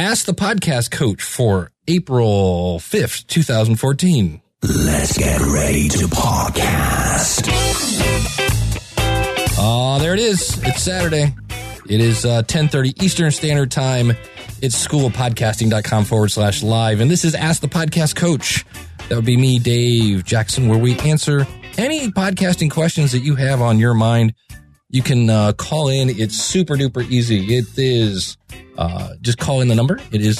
Ask the Podcast Coach for April 5th, 2014. Let's get ready to podcast. There it is. It's Saturday. It is 10:30 Eastern Standard Time. It's schoolofpodcasting.com/live. And this is Ask the Podcast Coach. That would be me, Dave Jackson, where we answer any podcasting questions that you have on your mind. You can call in. It's super duper easy. It is just call in the number. It is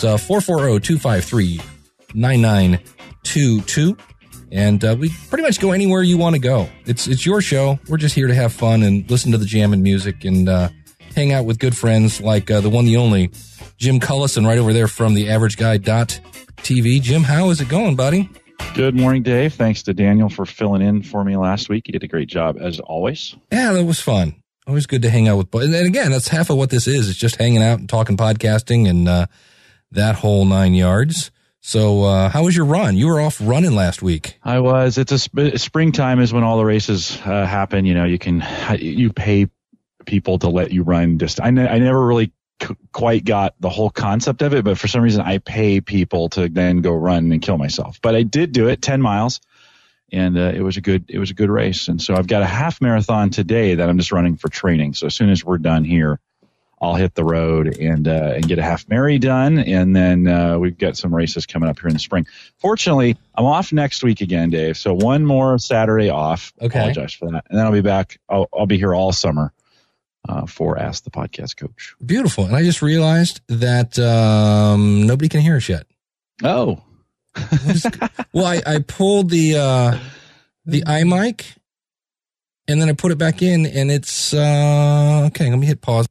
440-253-9922. And we pretty much go anywhere you want to go. It's your show. We're just here to have fun and listen to the jam and music and hang out with good friends like the one, the only, Jim Cullison, right over there from theaverageguy.tv. Jim, how is it going, buddy? Good morning, Dave. Thanks to Daniel for filling in for me last week. He did a great job, as always. Yeah, that was fun. Always good to hang out with. And again, that's half of what this is. It's just hanging out and talking podcasting and that whole 9 yards. So how was your run? You were off running last week. I was. Springtime is when all the races happen. You know, you pay people to let you run. I never really quite got the whole concept of it, but for some reason I pay people to then go run and kill myself. But I did do it, 10 miles, and it was a good race. And so I've got a half marathon today that I'm just running for training. So as soon as we're done here, I'll hit the road and get a half mary done, and then we've got some races coming up here in the spring. Fortunately, I'm off next week again, Dave. So one more Saturday off. Okay. Apologize for that, and then I'll be back. I'll be here all summer for Ask the Podcast Coach. Beautiful. And I just realized that nobody can hear us yet. Oh. Well, I pulled the iMic, and then I put it back in, and it's okay. Let me hit pause.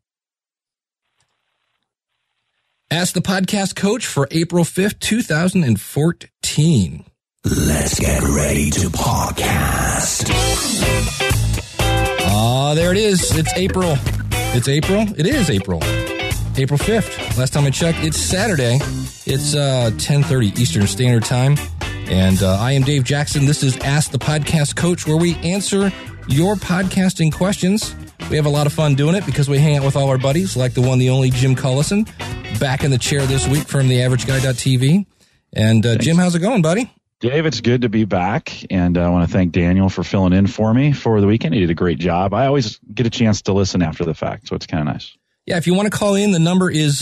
Ask the Podcast Coach for April 5th, 2014. Let's get ready to podcast. There it is. It's April. It's April? It is April. April 5th. Last time I checked, it's Saturday. It's 10:30 Eastern Standard Time. And I am Dave Jackson. This is Ask the Podcast Coach, where we answer your podcasting questions. We have a lot of fun doing it because we hang out with all our buddies, like the one, the only Jim Cullison, back in the chair this week from theaverageguy.tv. And Jim, how's it going, buddy? Dave, it's good to be back, and I want to thank Daniel for filling in for me for the weekend. He did a great job. I always get a chance to listen after the fact, so it's kind of nice. Yeah, if you want to call in, the number is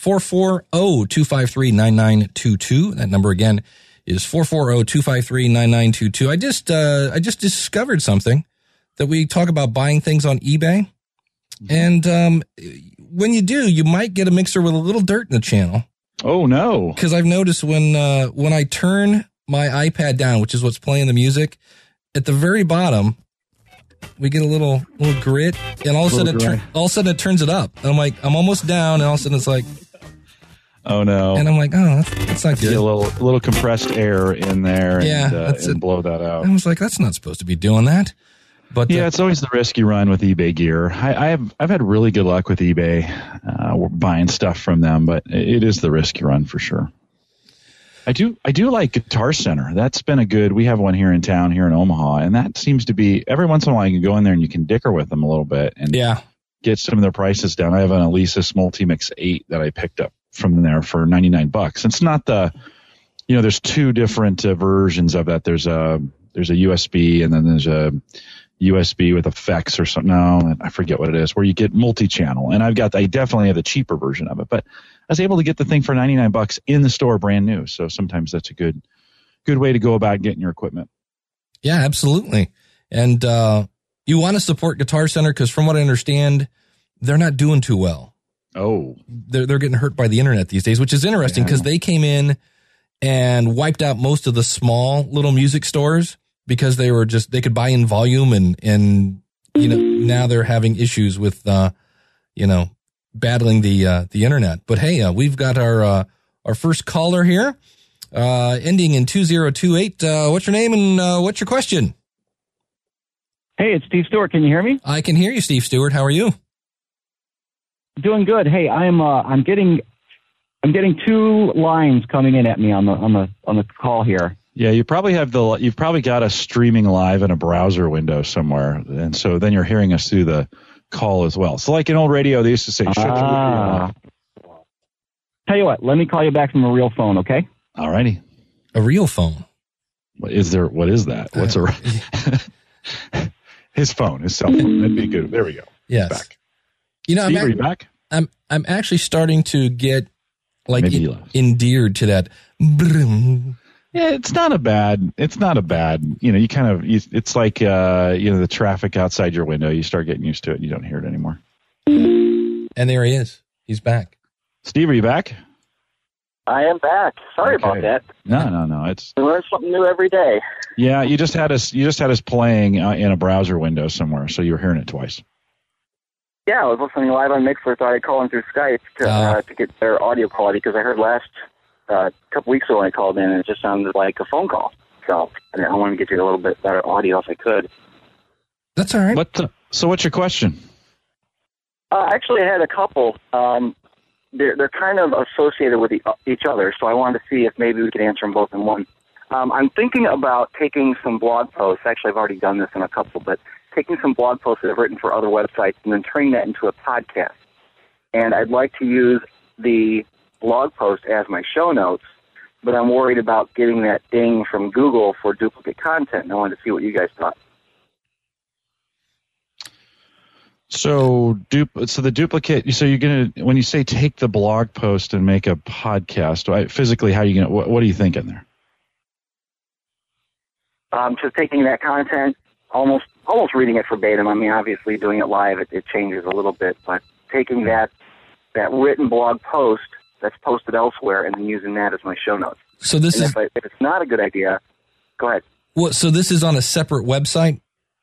440-253-9922. That number again is 440-253-9922. I just discovered something that we talk about buying things on eBay. And when you do, you might get a mixer with a little dirt in the channel. Oh, no. Because I've noticed when I turn my iPad down, which is what's playing the music, at the very bottom, we get a little grit, and all of a sudden it turns it up. And I'm like, I'm almost down, and all of a sudden it's like, oh no! And I'm like, oh, that's not good. Get a little compressed air in there, and blow that out. I was like, that's not supposed to be doing that. But yeah, it's always the risk you run with eBay gear. I've had really good luck with eBay, buying stuff from them, but it is the risk you run for sure. I do like Guitar Center. That's been we have one here in town, here in Omaha, and that seems to be, every once in a while you can go in there and you can dicker with them a little bit and get some of their prices down. I have an Alesis Multimix 8 that I picked up from there for $99. It's not there's two different versions of that. There's a USB, and then there's a USB with effects or something. No, I forget what it is, where you get multi-channel. And I definitely have the cheaper version of it, but I was able to get the thing for $99 in the store, brand new. So sometimes that's a good way to go about getting your equipment. Yeah, absolutely. And you want to support Guitar Center because, from what I understand, they're not doing too well. Oh, they're getting hurt by the internet these days, which is interesting because they came in and wiped out most of the small little music stores because they could buy in volume, and now they're having issues with battling the internet. But hey, we've got our first caller here, ending in 2028. What's your name and what's your question? Hey, it's Steve Stewart. Can you hear me? I can hear you, Steve Stewart. How are you? Doing good. Hey, I'm getting two lines coming in at me on the call here. Yeah, you've probably got us streaming live in a browser window somewhere, and so then you're hearing us through the call as well. So like in old radio, they used to say, shut your radio off. Tell you what, let me call you back from a real phone, okay? All righty. A real phone. What is that? What's his phone, his cell phone. That'd be good. There we go. Yes. Back. You know, Steve, are you back? I'm actually starting to get like endeared to that. Yeah, it's not a bad. It's like the traffic outside your window. You start getting used to it. You don't hear it anymore. And there he is. He's back. Steve, are you back? I am back. Sorry about that. No. We learn something new every day. Yeah, you just had us playing in a browser window somewhere, so you were hearing it twice. Yeah, I was listening live on Mixler, thought I'd call in through Skype to get their audio quality, because I heard last couple weeks ago when I called in, and it just sounded like a phone call. So I wanted to get you a little bit better audio if I could. That's all right. So what's your question? Actually, I had a couple. They're kind of associated with each other, so I wanted to see if maybe we could answer them both in one. I'm thinking about taking some blog posts. Actually, I've already done this in a couple, but taking some blog posts that I've written for other websites and then turning that into a podcast. And I'd like to use the blog post as my show notes, but I'm worried about getting that ding from Google for duplicate content, and I wanted to see what you guys thought. So the duplicate. So you're gonna, when you say take the blog post and make a podcast, physically, how are you gonna? What are you thinking there? Just taking that content, almost reading it verbatim. I mean, obviously doing it live, it changes a little bit, but taking that written blog post that's posted elsewhere and then using that as my show notes. So this is if it's not a good idea, go ahead. Well, so this is on a separate website?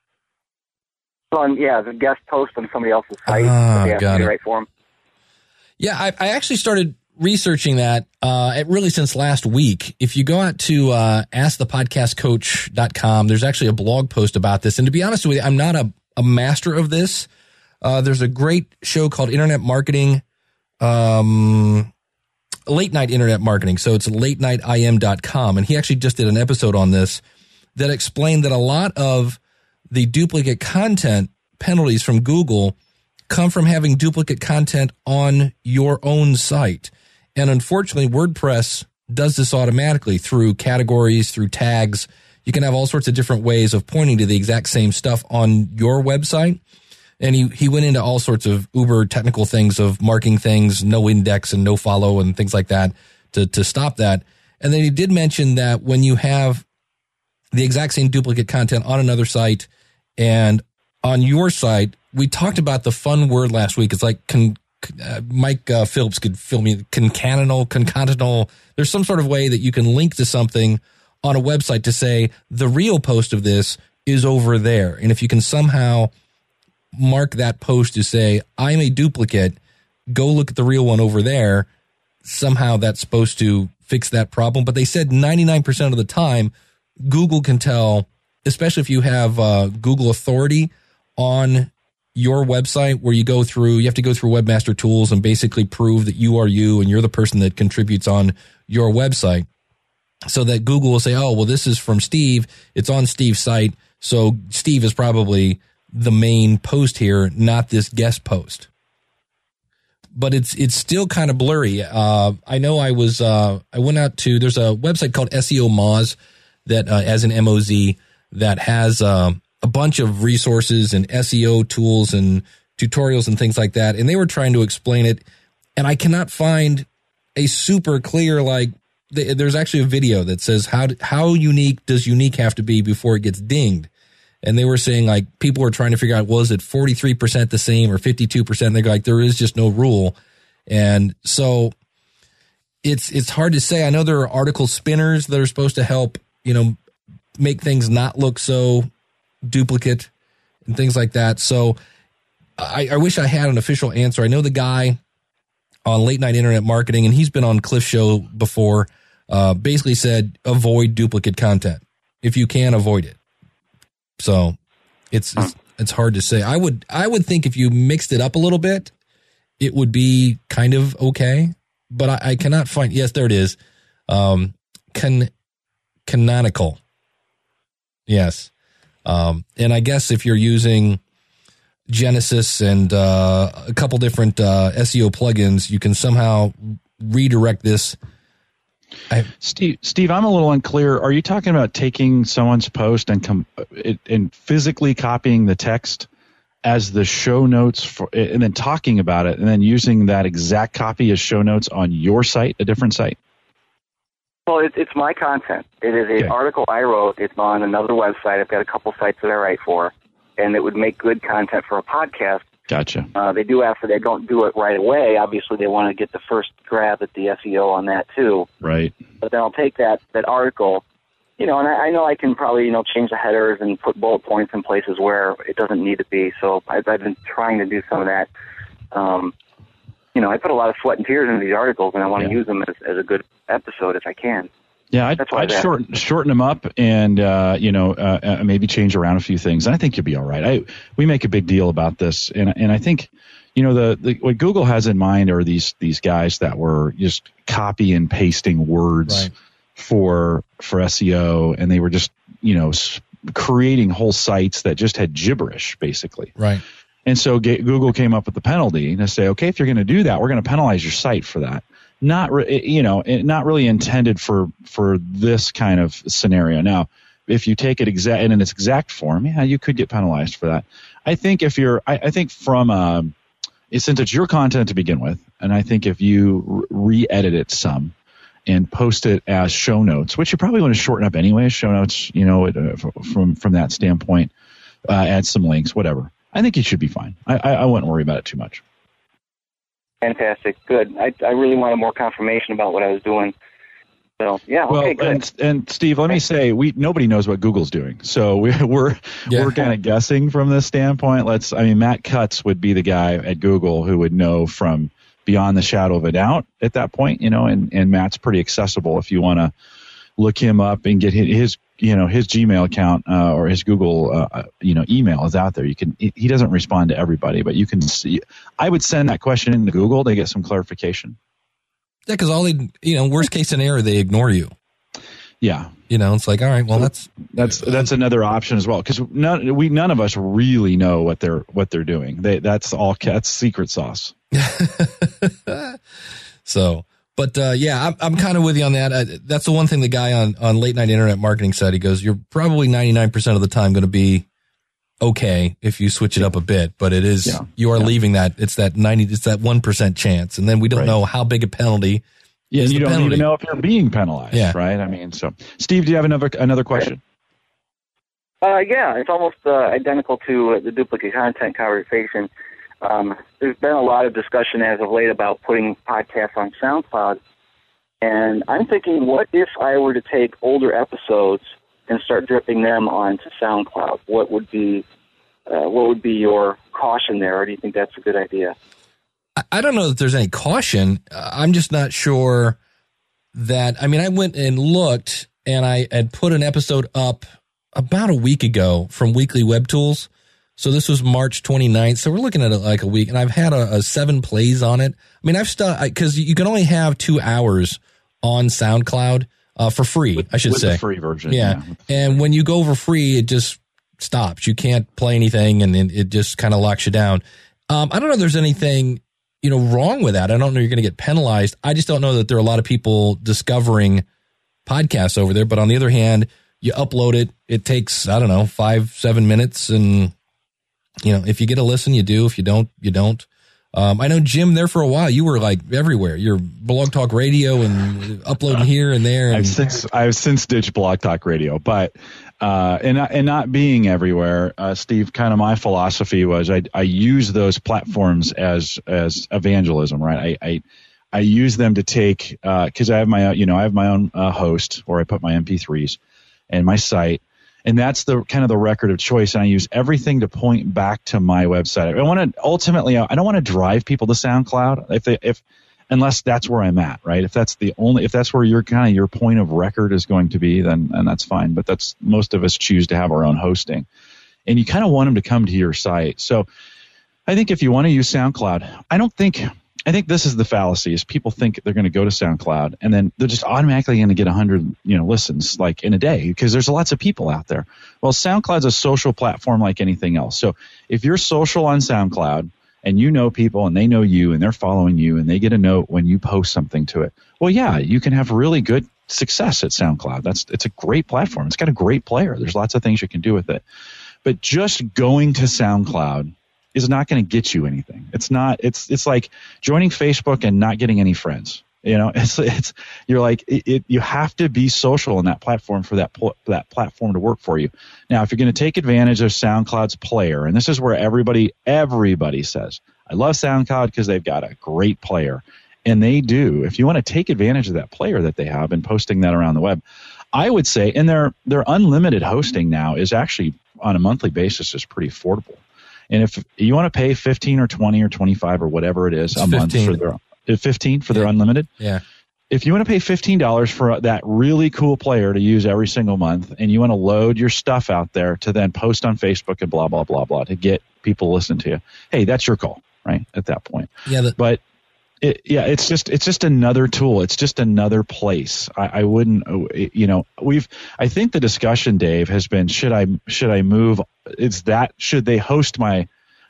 The guest post on somebody else's site. Got it. Right for them. Yeah, I actually started researching that really since last week. If you go out to askthepodcastcoach.com, there's actually a blog post about this. And to be honest with you, I'm not a master of this. There's a great show called Internet Marketing, Late Night Internet Marketing. So it's latenightim.com. And he actually just did an episode on this that explained that a lot of the duplicate content penalties from Google come from having duplicate content on your own site. And unfortunately, WordPress does this automatically through categories, through tags. You can have all sorts of different ways of pointing to the exact same stuff on your website. And he went into all sorts of uber technical things of marking things, no index and no follow and things like that to stop that. And then he did mention that when you have the exact same duplicate content on another site and on your site, we talked about the fun word last week. It's like Mike Phillips could fill me concatenal. There's some sort of way that you can link to something on a website to say the real post of this is over there. And if you can somehow mark that post to say, I'm a duplicate, go look at the real one over there, somehow that's supposed to fix that problem. But they said 99% of the time, Google can tell, especially if you have Google authority on your website where you have to go through Webmaster Tools and basically prove that you are you and you're the person that contributes on your website, so that Google will say, oh, well, this is from Steve. It's on Steve's site. So Steve is probably the main post here, not this guest post. But it's still kind of blurry. I know I went out to, there's a website called SEO Moz that, as an MOZ, that has a bunch of resources and SEO tools and tutorials and things like that. And they were trying to explain it. And I cannot find a super clear, there's actually a video that says how unique does unique have to be before it gets dinged. And they were saying people were trying to figure out, was it 43% the same or 52%? They're like, there is just no rule. And so it's hard to say. I know there are article spinners that are supposed to help, make things not look so duplicate and things like that. So I wish I had an official answer. I know the guy on Late Night Internet Marketing, and he's been on Cliff's show before, basically said, avoid duplicate content. If you can, avoid it. So it's hard to say. I would think if you mixed it up a little bit, it would be kind of okay. But I cannot find. Yes, there it is. Canonical. Yes. And I guess if you're using Genesis and a couple different SEO plugins, you can somehow redirect this. Steve, I'm a little unclear. Are you talking about taking someone's post and physically copying the text as the show notes and then talking about it and then using that exact copy as show notes on your site, a different site? Well, it's my content. It is an article I wrote. It's on another website. I've got a couple sites that I write for, and it would make good content for a podcast. Gotcha. They do ask that they don't do it right away. Obviously, they want to get the first grab at the SEO on that too. Right. But then I'll take that article, and I know I can probably, change the headers and put bullet points in places where it doesn't need to be. So I've been trying to do some of that. I put a lot of sweat and tears into these articles, and I want to use them as a good episode if I can. Yeah, I'd shorten them up and maybe change around a few things. And I think you'll be all right. We make a big deal about this, and I think what Google has in mind are these guys that were just copy and pasting words for SEO, and they were just creating whole sites that just had gibberish basically. Right. And so Google came up with the penalty to say, okay, if you're going to do that, we're going to penalize your site for that. Not really intended for this kind of scenario. Now, if you take it in its exact form, you could get penalized for that. I think since it's your content to begin with, and I think if you re-edit it some and post it as show notes, which you probably want to shorten up anyway, show notes, from that standpoint, add some links, whatever. I think it should be fine. I wouldn't worry about it too much. Fantastic. Good. I really wanted more confirmation about what I was doing. So, okay, good. And Steve, let me say, nobody knows what Google's doing. So we're kind of guessing from this standpoint. Matt Cutts would be the guy at Google who would know from beyond the shadow of a doubt at that point, and Matt's pretty accessible if you want to look him up and get his Gmail account or his Google email is out there. He doesn't respond to everybody, but you can see. I would send that question into Google to get some clarification. Yeah, because all worst case scenario, they ignore you. Yeah, it's like, all right, well, that's another option as well, because none of us really know what they're doing. That's secret sauce. So. But, I'm kind of with you on that. That's the one thing the guy on Late Night Internet Marketing said. He goes, you're probably 99% of the time going to be okay if you switch it up a bit. But it is, you are leaving that. It's that 1% chance. And then we don't know how big a penalty. Yeah, and you don't even know if you're being penalized, right? So, Steve, do you have another question? It's almost identical to the duplicate content conversation. There's been a lot of discussion as of late about putting podcasts on SoundCloud, and I'm thinking, what if I were to take older episodes and start dripping them onto SoundCloud? What would be your caution there, or do you think that's a good idea? I don't know that there's any caution. I'm just not sure that. I went and looked, and I had put an episode up about a week ago from Weekly Web Tools. So this was March 29th. So we're looking at it like a week, and I've had a 7 plays on it. I've stopped because you can only have 2 hours on SoundCloud for free, I should say. The free version. Yeah. And when you go for free, it just stops. You can't play anything, and it just kind of locks you down. I don't know if there's anything, wrong with that. I don't know you're going to get penalized. I just don't know that there are a lot of people discovering podcasts over there. But on the other hand, you upload it. It takes, 5-7 minutes, and if you get a listen, you do. If you don't, you don't. I know, Jim, there for a while, you were like everywhere. You're Blog Talk Radio and uploading here and there. And I've since ditched Blog Talk Radio, but and not being everywhere, Steve, kind of my philosophy was I use those platforms as evangelism, right? I use them to take because I have my own host where I put my MP3s and my site. And that's the kind of the record of choice. And I use everything to point back to my website. I don't want to drive people to SoundCloud unless that's where I'm at, right? If that's where your point of record is going to be, then that's fine. But that's, most of us choose to have our own hosting, and you kind of want them to come to your site. So I think if you want to use SoundCloud, I think this is the fallacy, is people think they're going to go to SoundCloud and then they're just automatically going to get 100, listens like in a day, because there's lots of people out there. Well, SoundCloud's a social platform like anything else. So if you're social on SoundCloud and you know people and they know you and they're following you and they get a note when you post something to it. Well, yeah, you can have really good success at SoundCloud. It's a great platform. It's got a great player. There's lots of things you can do with it. But just going to SoundCloud is not going to get you anything. It's like joining Facebook and not getting any friends. You know, you have to be social on that platform for that platform to work for you. Now, if you're going to take advantage of SoundCloud's player, and this is where everybody says, I love SoundCloud because they've got a great player. And they do. If you want to take advantage of that player that they have and posting that around the web, I would say, and their unlimited hosting now is actually on a monthly basis is pretty affordable. And if you want to pay 15 or 20 or 25 or whatever it is a month for their 15 for their unlimited. Yeah. If you want to pay $15 for that really cool player to use every single month, and you want to load your stuff out there to then post on Facebook and blah, blah, blah, blah, to get people to listen to you, hey, that's your call, right, at that point. Yeah. But it's just another tool. It's just another place. I wouldn't, I think the discussion, Dave, has been, should I move? Should they host my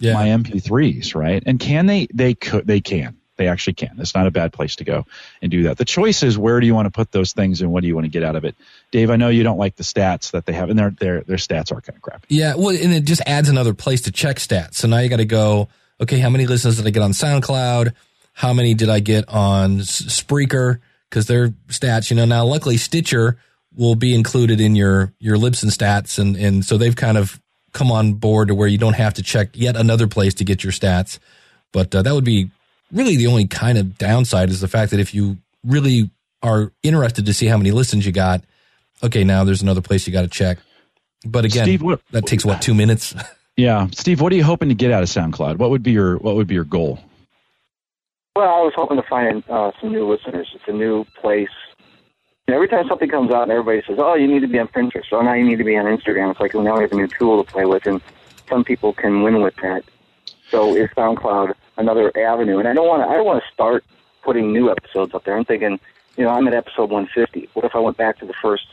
MP3s, right? And can they can. They actually can. It's not a bad place to go and do that. The choice is, where do you want to put those things and what do you want to get out of it? Dave, I know you don't like the stats that they have, and their stats are kind of crappy. Yeah, well, and it just adds another place to check stats. So now you got to go, okay, how many listens did I get on SoundCloud? How many did I get on Spreaker? Because their stats, now luckily Stitcher will be included in your Libsyn stats, and so they've kind of come on board to where you don't have to check yet another place to get your stats. But that would be really the only kind of downside, is the fact that if you really are interested to see how many listens you got, okay, now there's another place you got to check. But again, Steve, that takes 2 minutes? Yeah, Steve, what are you hoping to get out of SoundCloud? What would be your goal? Well, I was hoping to find some new listeners. It's a new place. Every time something comes out and everybody says, oh, you need to be on Pinterest, oh, now you need to be on Instagram, it's like, well, now we have a new tool to play with, and some people can win with that. So is SoundCloud another avenue? And I don't want to start putting new episodes up there. I'm thinking, I'm at episode 150. What if I went back to the first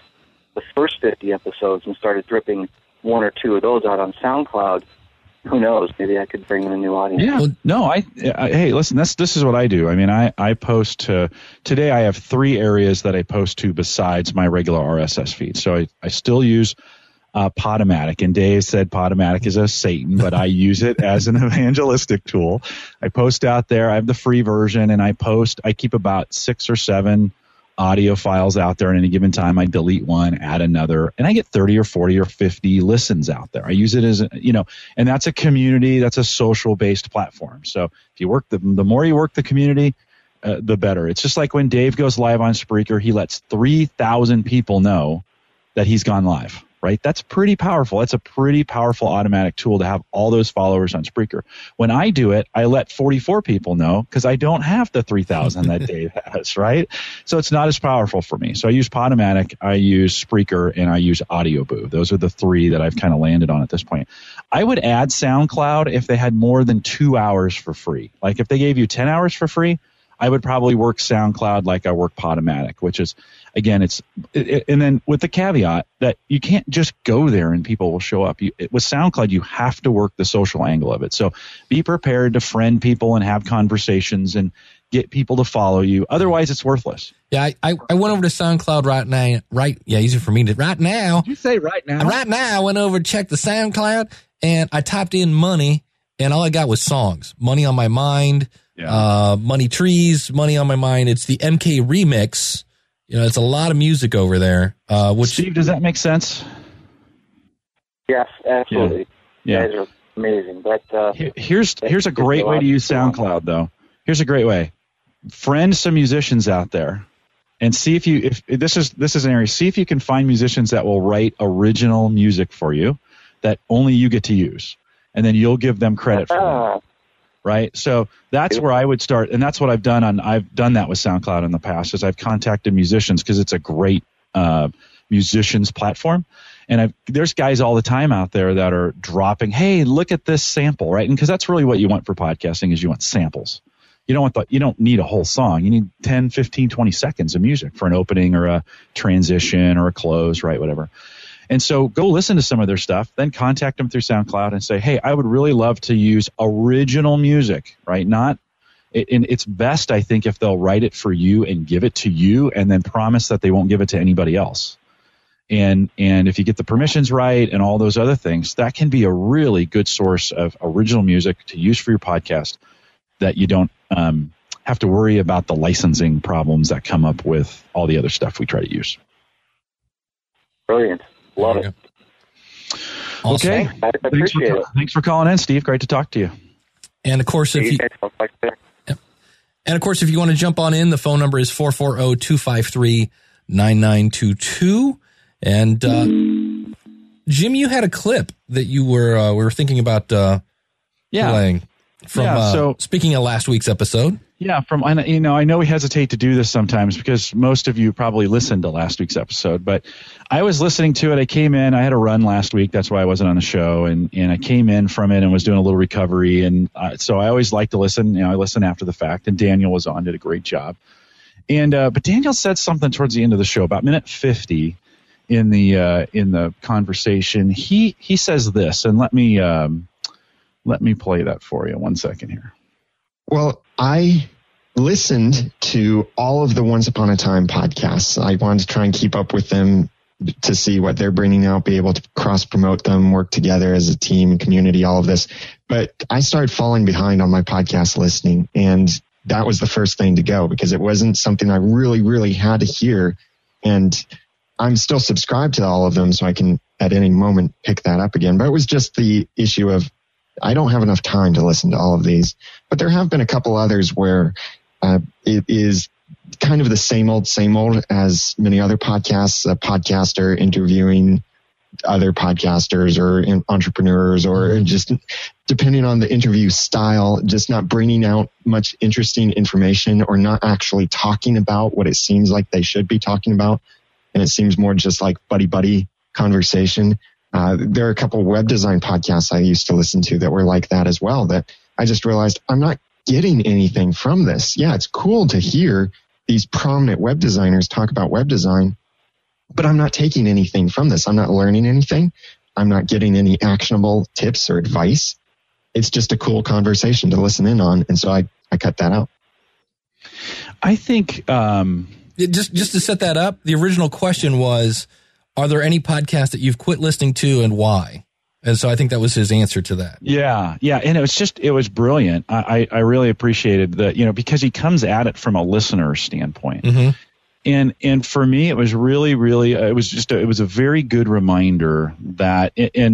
50 episodes and started dripping one or two of those out on SoundCloud? Who knows? Maybe I could bring in a new audience. Yeah. No, hey, listen, this is what I do. I mean, I post to, today I have 3 areas that I post to besides my regular RSS feed. So I still use Podomatic, and Dave said Podomatic is a Satan, but I use it as an evangelistic tool. I post out there. I have the free version, and I keep about 6 or 7 audio files out there at any given time. I delete one, add another, and I get 30 or 40 or 50 listens out there. I use it as, and that's a community, that's a social based platform. So if you work the more you work the community, the better. It's just like when Dave goes live on Spreaker, he lets 3,000 people know that he's gone live. Right? That's pretty powerful. That's a pretty powerful automatic tool to have all those followers on Spreaker. When I do it, I let 44 people know because I don't have the 3,000 that Dave has, right? So it's not as powerful for me. So I use Podomatic, I use Spreaker, and I use AudioBoo. Those are the 3 that I've kind of landed on at this point. I would add SoundCloud if they had more than 2 hours for free. Like if they gave you 10 hours for free, I would probably work SoundCloud like I work Podomatic, which is, again, and then with the caveat that you can't just go there and people will show up. With SoundCloud, you have to work the social angle of it. So be prepared to friend people and have conversations and get people to follow you. Otherwise, it's worthless. Yeah, I went over to SoundCloud right now. Easy for me to, right now. Did you say right now? Right now, I went over to check the SoundCloud, and I typed in money, and all I got was songs. Money on My Mind. Yeah. Money Trees, Money on My Mind. It's the MK remix. It's a lot of music over there. Steve, does that make sense? Yes, absolutely. Yeah. You guys are amazing. But here's a great way to use SoundCloud, though. Here's a great way. Friend some musicians out there, and see if this is an area. See if you can find musicians that will write original music for you that only you get to use, and then you'll give them credit for that. Right. So that's where I would start. And that's what I've done I've done that with SoundCloud in the past, is I've contacted musicians because it's a great musicians platform. And there's guys all the time out there that are dropping, hey, look at this sample. Right. And because that's really what you want for podcasting is you want samples. You don't need a whole song. You need 10, 15, 20 seconds of music for an opening or a transition or a close. Right. Whatever. And so go listen to some of their stuff, then contact them through SoundCloud and say, hey, I would really love to use original music, right? And it's best, I think, if they'll write it for you and give it to you and then promise that they won't give it to anybody else. And if you get the permissions right and all those other things, that can be a really good source of original music to use for your podcast that you don't have to worry about the licensing problems that come up with all the other stuff we try to use. Brilliant. Love it. Awesome. Okay. I appreciate it. Thanks for calling in, Steve. Great to talk to you. And of course, if you want to jump on in, the phone number is 440-253-9922. And Jim, you had a clip that you were thinking about playing from speaking of last week's episode. Yeah, I know we hesitate to do this sometimes because most of you probably listened to last week's episode, but I was listening to it. I came in, I had a run last week. That's why I wasn't on the show. And I came in from it and was doing a little recovery. And so I always like to listen. I listen after the fact. And Daniel was on, did a great job. And but Daniel said something towards the end of the show, about minute 50 in the conversation. He says this, and let me play that for you. 1 second here. Well, I listened to all of the Once Upon a Time podcasts. I wanted to try and keep up with them to see what they're bringing out, be able to cross-promote them, work together as a team, community, all of this. But I started falling behind on my podcast listening, and that was the first thing to go because it wasn't something I really, really had to hear. And I'm still subscribed to all of them, so I can at any moment pick that up again. But it was just the issue of I don't have enough time to listen to all of these. But there have been a couple others where it is kind of the same old as many other podcasts, a podcaster interviewing other podcasters or entrepreneurs, or just depending on the interview style, just not bringing out much interesting information or not actually talking about what it seems like they should be talking about. And it seems more just like buddy conversation. There are a couple of web design podcasts I used to listen to that were like that as well, that I just realized I'm not getting anything from this. Yeah, it's cool to hear these prominent web designers talk about web design, but I'm not taking anything from this. I'm not learning anything. I'm not getting any actionable tips or advice. It's just a cool conversation to listen in on. And so I cut that out. I think just to set that up, the original question was, are there any podcasts that you've quit listening to and why? And so I think that was his answer to that. Yeah. And it was brilliant. I really appreciated that, because he comes at it from a listener standpoint. Mm-hmm. And for me, it was really, really, it was a very good reminder that,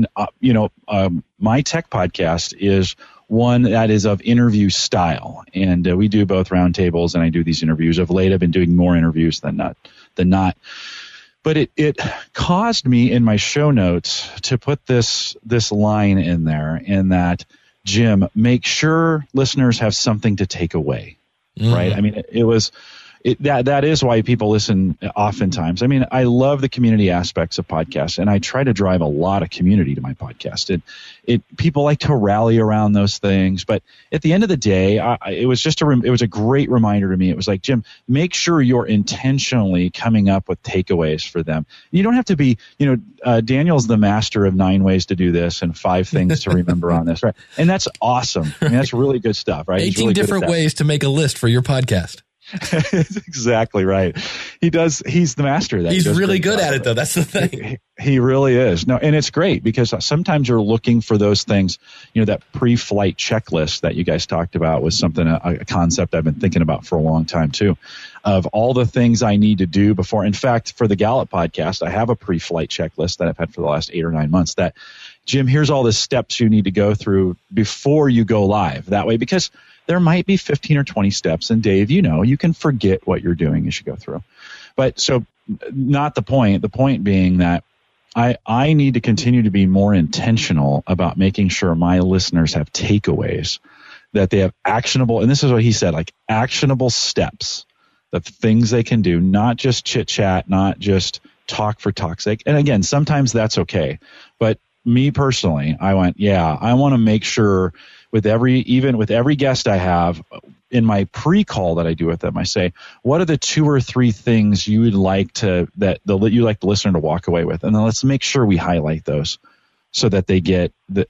my tech podcast is one that is of interview style. And we do both roundtables, and I do these interviews. Of late, I've been doing more interviews than not. But it caused me in my show notes to put this line in there, in that, Jim, make sure listeners have something to take away, right? I mean, that is why people listen oftentimes. I mean, I love the community aspects of podcasts, and I try to drive a lot of community to my podcast. People like to rally around those things, but at the end of the day, it was a great reminder to me. It was like, Jim, make sure you're intentionally coming up with takeaways for them. You don't have to be, Daniel's the master of 9 ways to do this and 5 things to remember on this, right? And that's awesome. I mean, that's really good stuff, right? 18 different ways to make a list for your podcast. That's exactly right. He's the master of that. He's really good at it, though. That's the thing. He really is. No, and it's great because sometimes you're looking for those things. That pre-flight checklist that you guys talked about was something, a concept I've been thinking about for a long time too, of all the things I need to do before. In fact, for the Gallup podcast, I have a pre-flight checklist that I've had for the last 8 or 9 months. That, Jim, here's all the steps you need to go through before you go live. That way, because there might be 15 or 20 steps, and Dave, you can forget what you're doing as you go through. But so, not the point. The point being that I need to continue to be more intentional about making sure my listeners have takeaways, that they have actionable, and this is what he said, like actionable steps, the things they can do, not just chit chat, not just talk for talk's sake. And again, sometimes that's okay. But me personally, I want to make sure with every guest I have, in my pre-call that I do with them, I say, what are the 2 or 3 things you would like you'd like the listener to walk away with? And then let's make sure we highlight those so that we get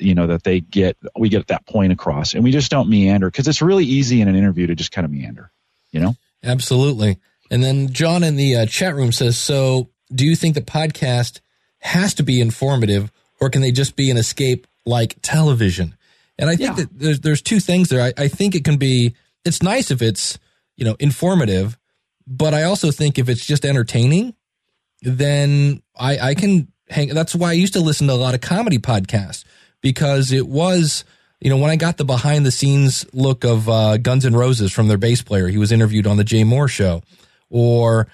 that point across, and we just don't meander, because it's really easy in an interview to just kind of meander, Absolutely. And then John in the chat room says, so do you think the podcast has to be informative, or can they just be an escape like television? And I think that there's 2 things there. I think it's nice if it's, informative, but I also think if it's just entertaining, then I can hang. That's why I used to listen to a lot of comedy podcasts, because it was, when I got the behind the scenes look of Guns N' Roses from their bass player, he was interviewed on the Jay Moore Show, or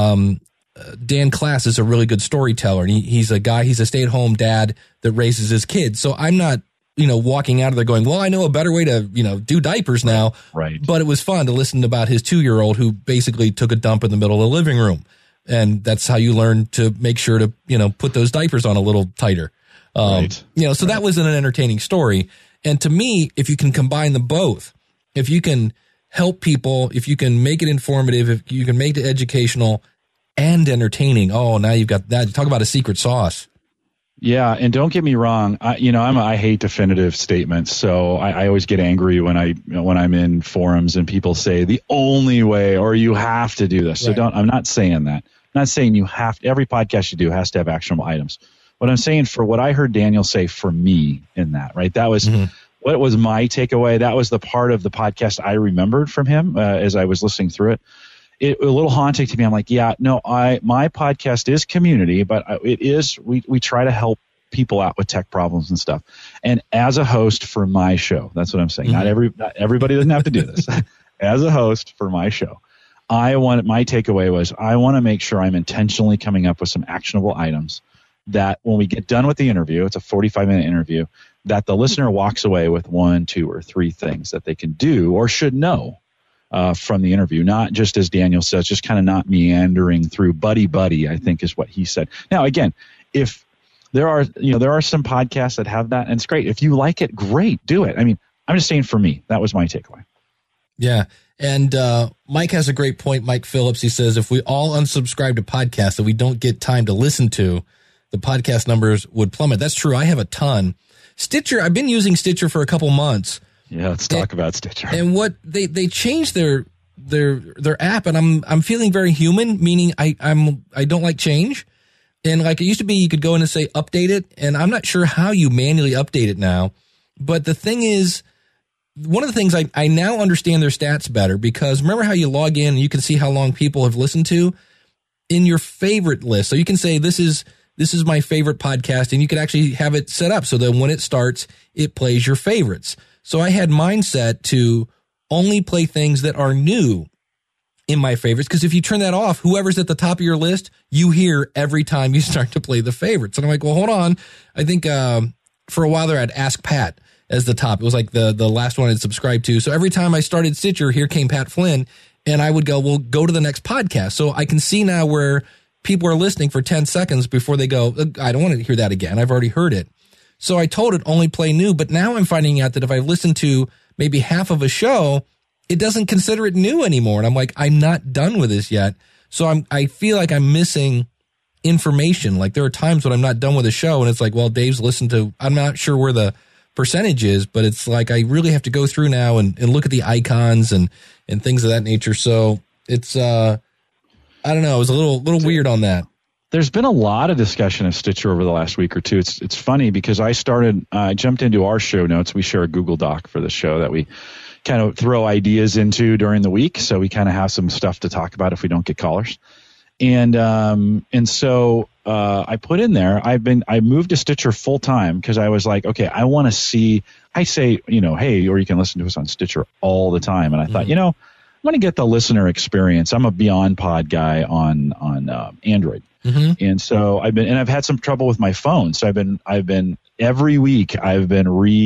Dan Klass is a really good storyteller, and he's a stay-at-home dad that raises his kids. So I'm not, walking out of there going, well, I know a better way to, do diapers now. Right. But it was fun to listen about his 2-year-old who basically took a dump in the middle of the living room. And that's how you learn to make sure to, put those diapers on a little tighter. Right. So that was an entertaining story. And to me, if you can combine them both, if you can help people, if you can make it informative, if you can make it educational and entertaining, now you've got that. Talk about a secret sauce. Yeah, and don't get me wrong. I hate definitive statements, so I always get angry when I'm in forums and people say the only way or you have to do this. Right. So I'm not saying that. I'm not saying you have to. Every podcast you do has to have actionable items. What I'm saying, for what I heard Daniel say for me in that, right? That was what was my takeaway. That was the part of the podcast I remembered from him as I was listening through it. It a little haunting to me. I'm like, my podcast is community, but it is, we try to help people out with tech problems and stuff. And as a host for my show, that's what I'm saying. Not everybody doesn't have to do this. As a host for my show, my takeaway was, I want to make sure I'm intentionally coming up with some actionable items that when we get done with the interview, it's a 45-minute interview, that the listener walks away with 1, 2, or 3 things that they can do or should know from the interview, not just, as Daniel says, just kind of not meandering through buddy, I think is what he said. Now, again, if there are some podcasts that have that, and it's great. If you like it, great, do it. I mean, I'm just saying, for me, that was my takeaway. Yeah. And Mike has a great point. Mike Phillips, he says, if we all unsubscribe to podcasts that we don't get time to listen to, the podcast numbers would plummet. That's true. I have a ton. Stitcher, I've been using Stitcher for a couple months. Yeah, let's talk about Stitcher. And what they changed their app, and I'm feeling very human, meaning I don't like change. And like it used to be, you could go in and say update it, and I'm not sure how you manually update it now. But the thing is, one of the things I now understand their stats better, because remember how you log in and you can see how long people have listened to in your favorite list. So you can say this is my favorite podcast, and you could actually have it set up so that when it starts, it plays your favorites. So I had mine set to only play things that are new in my favorites, because if you turn that off, whoever's at the top of your list, you hear every time you start to play the favorites. And I'm like, well, hold on. I think for a while there, I had Ask Pat as the top. It was like the last one I'd subscribed to. So every time I started Stitcher, here came Pat Flynn, and I would go, well, go to the next podcast. So I can see now where people are listening for 10 seconds before they go, I don't want to hear that again. I've already heard it. So I told it only play new, but now I'm finding out that if I've listened to maybe half of a show, it doesn't consider it new anymore. And I'm like, I'm not done with this yet. So I feel like I'm missing information. Like there are times when I'm not done with a show and it's like, well, Dave's listened to, I'm not sure where the percentage is, but it's like, I really have to go through now and look at the icons and things of that nature. So it's, I don't know. It was a little weird on that. There's been a lot of discussion of Stitcher over the last week or two. It's funny because I jumped into our show notes. We share a Google Doc for the show that we kind of throw ideas into during the week. So we kind of have some stuff to talk about if we don't get callers. And so I put in there, I moved to Stitcher full time because I was like, okay, I want to see, I say, hey, or you can listen to us on Stitcher all the time. And I thought, I'm going to get the listener experience. I'm a Beyond Pod guy on Android. Mm-hmm. And so I've had some trouble with my phone. So I've been every week I've been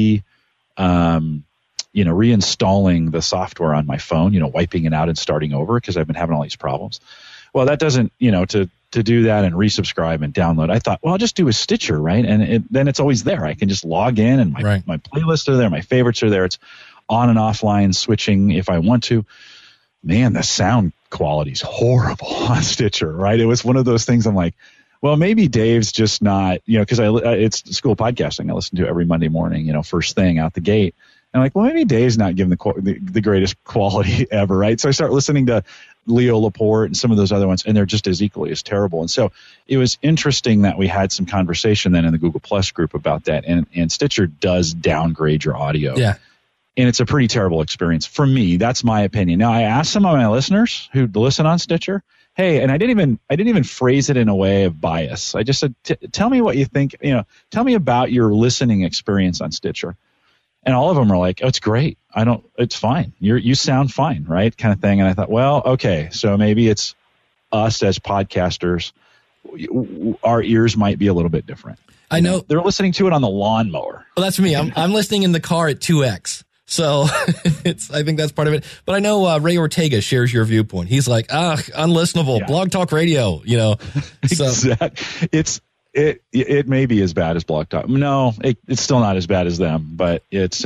reinstalling the software on my phone, wiping it out and starting over because I've been having all these problems. Well, that doesn't, to do that and resubscribe and download, I thought, well, I'll just do a Stitcher, right? And then it's always there. I can just log in and my playlists are there. My favorites are there. It's on and offline switching if I want to. Man, the sound quality's horrible on Stitcher, right? It was one of those things I'm like, well, maybe Dave's just not, because it's School Podcasting. I listen to it every Monday morning, first thing out the gate. And I'm like, well, maybe Dave's not giving the greatest quality ever, right? So I start listening to Leo Laporte and some of those other ones, and they're just as equally as terrible. And so it was interesting that we had some conversation then in the Google Plus group about that. And Stitcher does downgrade your audio. Yeah. And it's a pretty terrible experience for me. That's my opinion. Now, I asked some of my listeners who listen on Stitcher, hey, and I didn't even phrase it in a way of bias. I just said, tell me what you think. Tell me about your listening experience on Stitcher. And all of them are like, oh, it's great. It's fine. You sound fine, right? Kind of thing. And I thought, well, okay, so maybe it's us as podcasters. Our ears might be a little bit different. I know they're listening to it on the lawnmower. Well, that's me. I'm listening in the car at 2x. So I think that's part of it. But I know Ray Ortega shares your viewpoint. He's like, unlistenable, yeah. Blog Talk Radio, So. Exactly. It may be as bad as Blog Talk. No, it's still not as bad as them, but it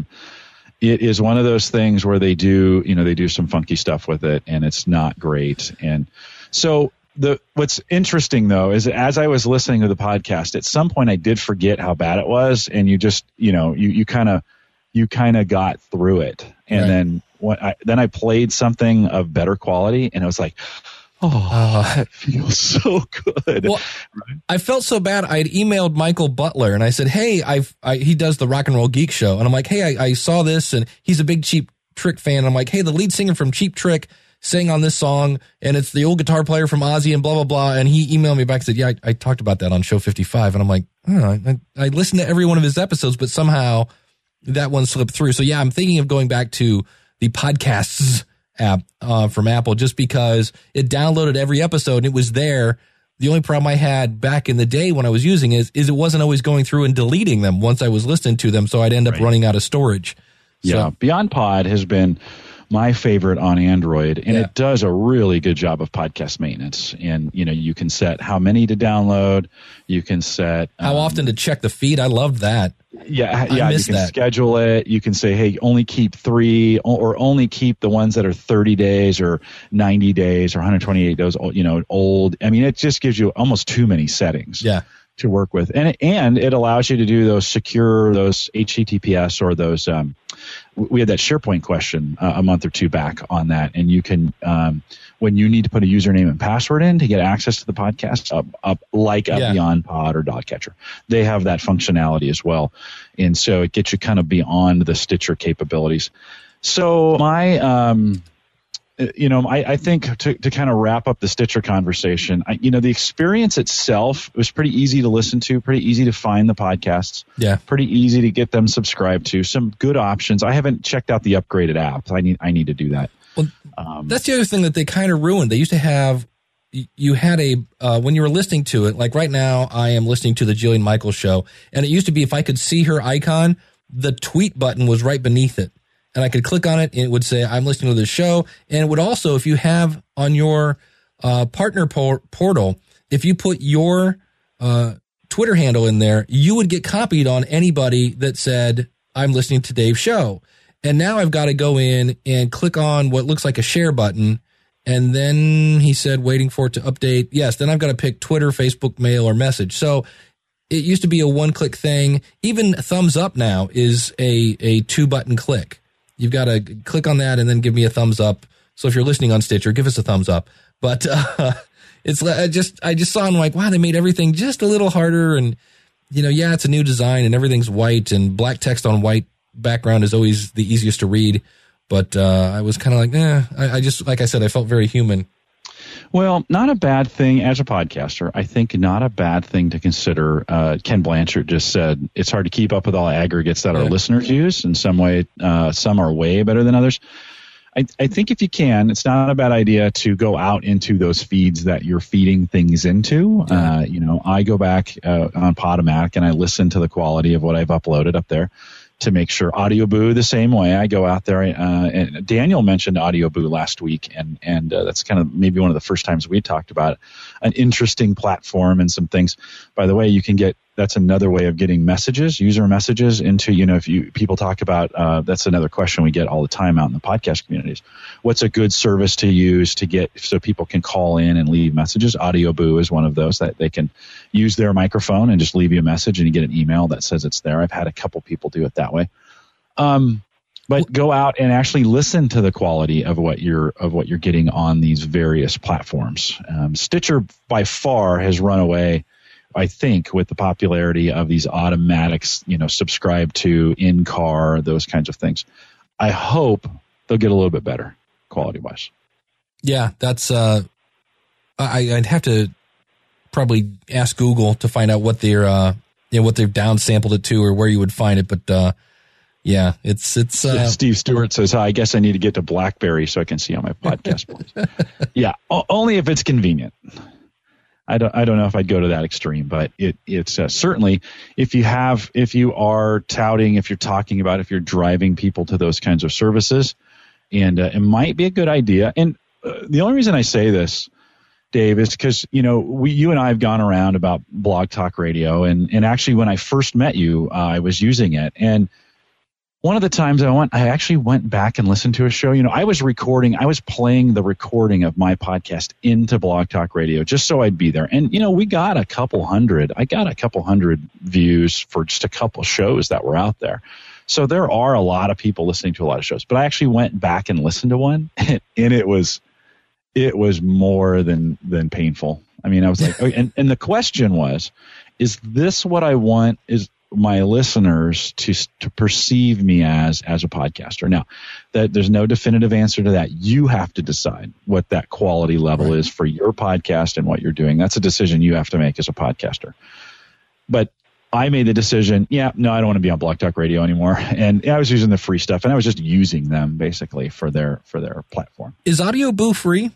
is one of those things where they do some funky stuff with it, and it's not great. And so what's interesting though is as I was listening to the podcast, at some point I did forget how bad it was, and you just you kind of got through it, and right. then I played something of better quality, and it was like, that feels so good. Well, I felt so bad. I had emailed Michael Butler and I said, hey, he does the Rock and Roll Geek Show. And I'm like, hey, I saw this, and he's a big Cheap Trick fan. I'm like, hey, the lead singer from Cheap Trick sang on this song, and it's the old guitar player from Ozzy and blah, blah, blah. And he emailed me back and said, yeah, I talked about that on show 55. And I'm like, I listened to every one of his episodes, but somehow that one slipped through. So yeah, I'm thinking of going back to the podcasts app from Apple, just because it downloaded every episode and it was there. The only problem I had back in the day when I was using it is it wasn't always going through and deleting them once I was listening to them, so I'd end up running out of storage. Yeah, so, Beyond Pod has been my favorite on Android, and it does a really good job of podcast maintenance. And you can set how many to download. You can set how often to check the feed. I loved that. Yeah. You can schedule it. You can say, hey, only keep 3, or only keep the ones that are 30 days or 90 days or 128 days. Old. I mean, it just gives you almost too many settings. Yeah. To work with, and it allows you to do those HTTPS or those. We had that SharePoint question a month or two back on that, and you can when you need to put a username and password in to get access to the podcast, like a Beyond Pod or Dogcatcher, they have that functionality as well, and so it gets you kind of beyond the Stitcher capabilities. So I think to kind of wrap up the Stitcher conversation, the experience itself was pretty easy to listen to, pretty easy to find the podcasts, pretty easy to get them subscribed to. Some good options. I haven't checked out the upgraded app. I need to do that. Well, that's the other thing that they kind of ruined. They used to have, you had when you were listening to it, like right now I am listening to the Jillian Michaels show, and it used to be if I could see her icon, the tweet button was right beneath it. And I could click on it, and it would say, I'm listening to this show. And it would also, if you have on your partner portal, if you put your Twitter handle in there, you would get copied on anybody that said, I'm listening to Dave's show. And now I've got to go in and click on what looks like a share button. And then he said, waiting for it to update. Yes, then I've got to pick Twitter, Facebook, mail, or message. So it used to be a one-click thing. Even thumbs up now is a 2-button click. You've got to click on that and then give me a thumbs up. So if you're listening on Stitcher, give us a thumbs up. But I just saw, I'm like, wow, they made everything just a little harder. And, it's a new design and everything's white, and black text on white background is always the easiest to read. But I was kind of like, I just, like I said, I felt very human. Well, not a bad thing as a podcaster. I think not a bad thing to consider. Ken Blanchard just said it's hard to keep up with all aggregates that our listeners use. In some way, some are way better than others. I think if you can, it's not a bad idea to go out into those feeds that you're feeding things into. I go back on Podomatic and I listen to the quality of what I've uploaded up there to make sure. Audioboo the same way. I go out there, and Daniel mentioned Audioboo last week, and that's kind of maybe one of the first times we talked about it. An interesting platform and some things. By the way, you can get that's another way of getting messages, user messages into, if people talk about, that's another question we get all the time out in the podcast communities. What's a good service to use to get, so people can call in and leave messages? AudioBoo is one of those that they can use their microphone and just leave you a message and you get an email that says it's there. I've had a couple people do it that way. But go out and actually listen to the quality of what you're getting on these various platforms. Stitcher by far has run away, I think, with the popularity of these automatics, subscribe to in car, those kinds of things. I hope they'll get a little bit better quality wise. Yeah, that's I'd have to probably ask Google to find out what they're what they've downsampled it to or where you would find it, but yeah, it's Steve Stewart says, I guess I need to get to BlackBerry so I can see how my podcast plays. Yeah, only if it's convenient. I don't know if I'd go to that extreme, but it's certainly if you are touting, if you're talking about, if you're driving people to those kinds of services, and it might be a good idea. And the only reason I say this, Dave, is because you and I have gone around about Blog Talk Radio, and actually when I first met you, I was using it, and one of the times I actually went back and listened to a show. I was playing the recording of my podcast into Blog Talk Radio just so I'd be there. And, I got a couple hundred views for just a couple shows that were out there. So there are a lot of people listening to a lot of shows. But I actually went back and listened to one, and it was more than painful. I mean, I was like, and the question was, is this what I want? Is my listeners to perceive me as a podcaster? Now, that there's no definitive answer to that. You have to decide what that quality level is for your podcast and what you're doing. That's a decision you have to make as a podcaster. But I made the decision, I don't want to be on Blog Talk Radio anymore. And I was using the free stuff, and I was just using them basically for their platform. Is AudioBoo free?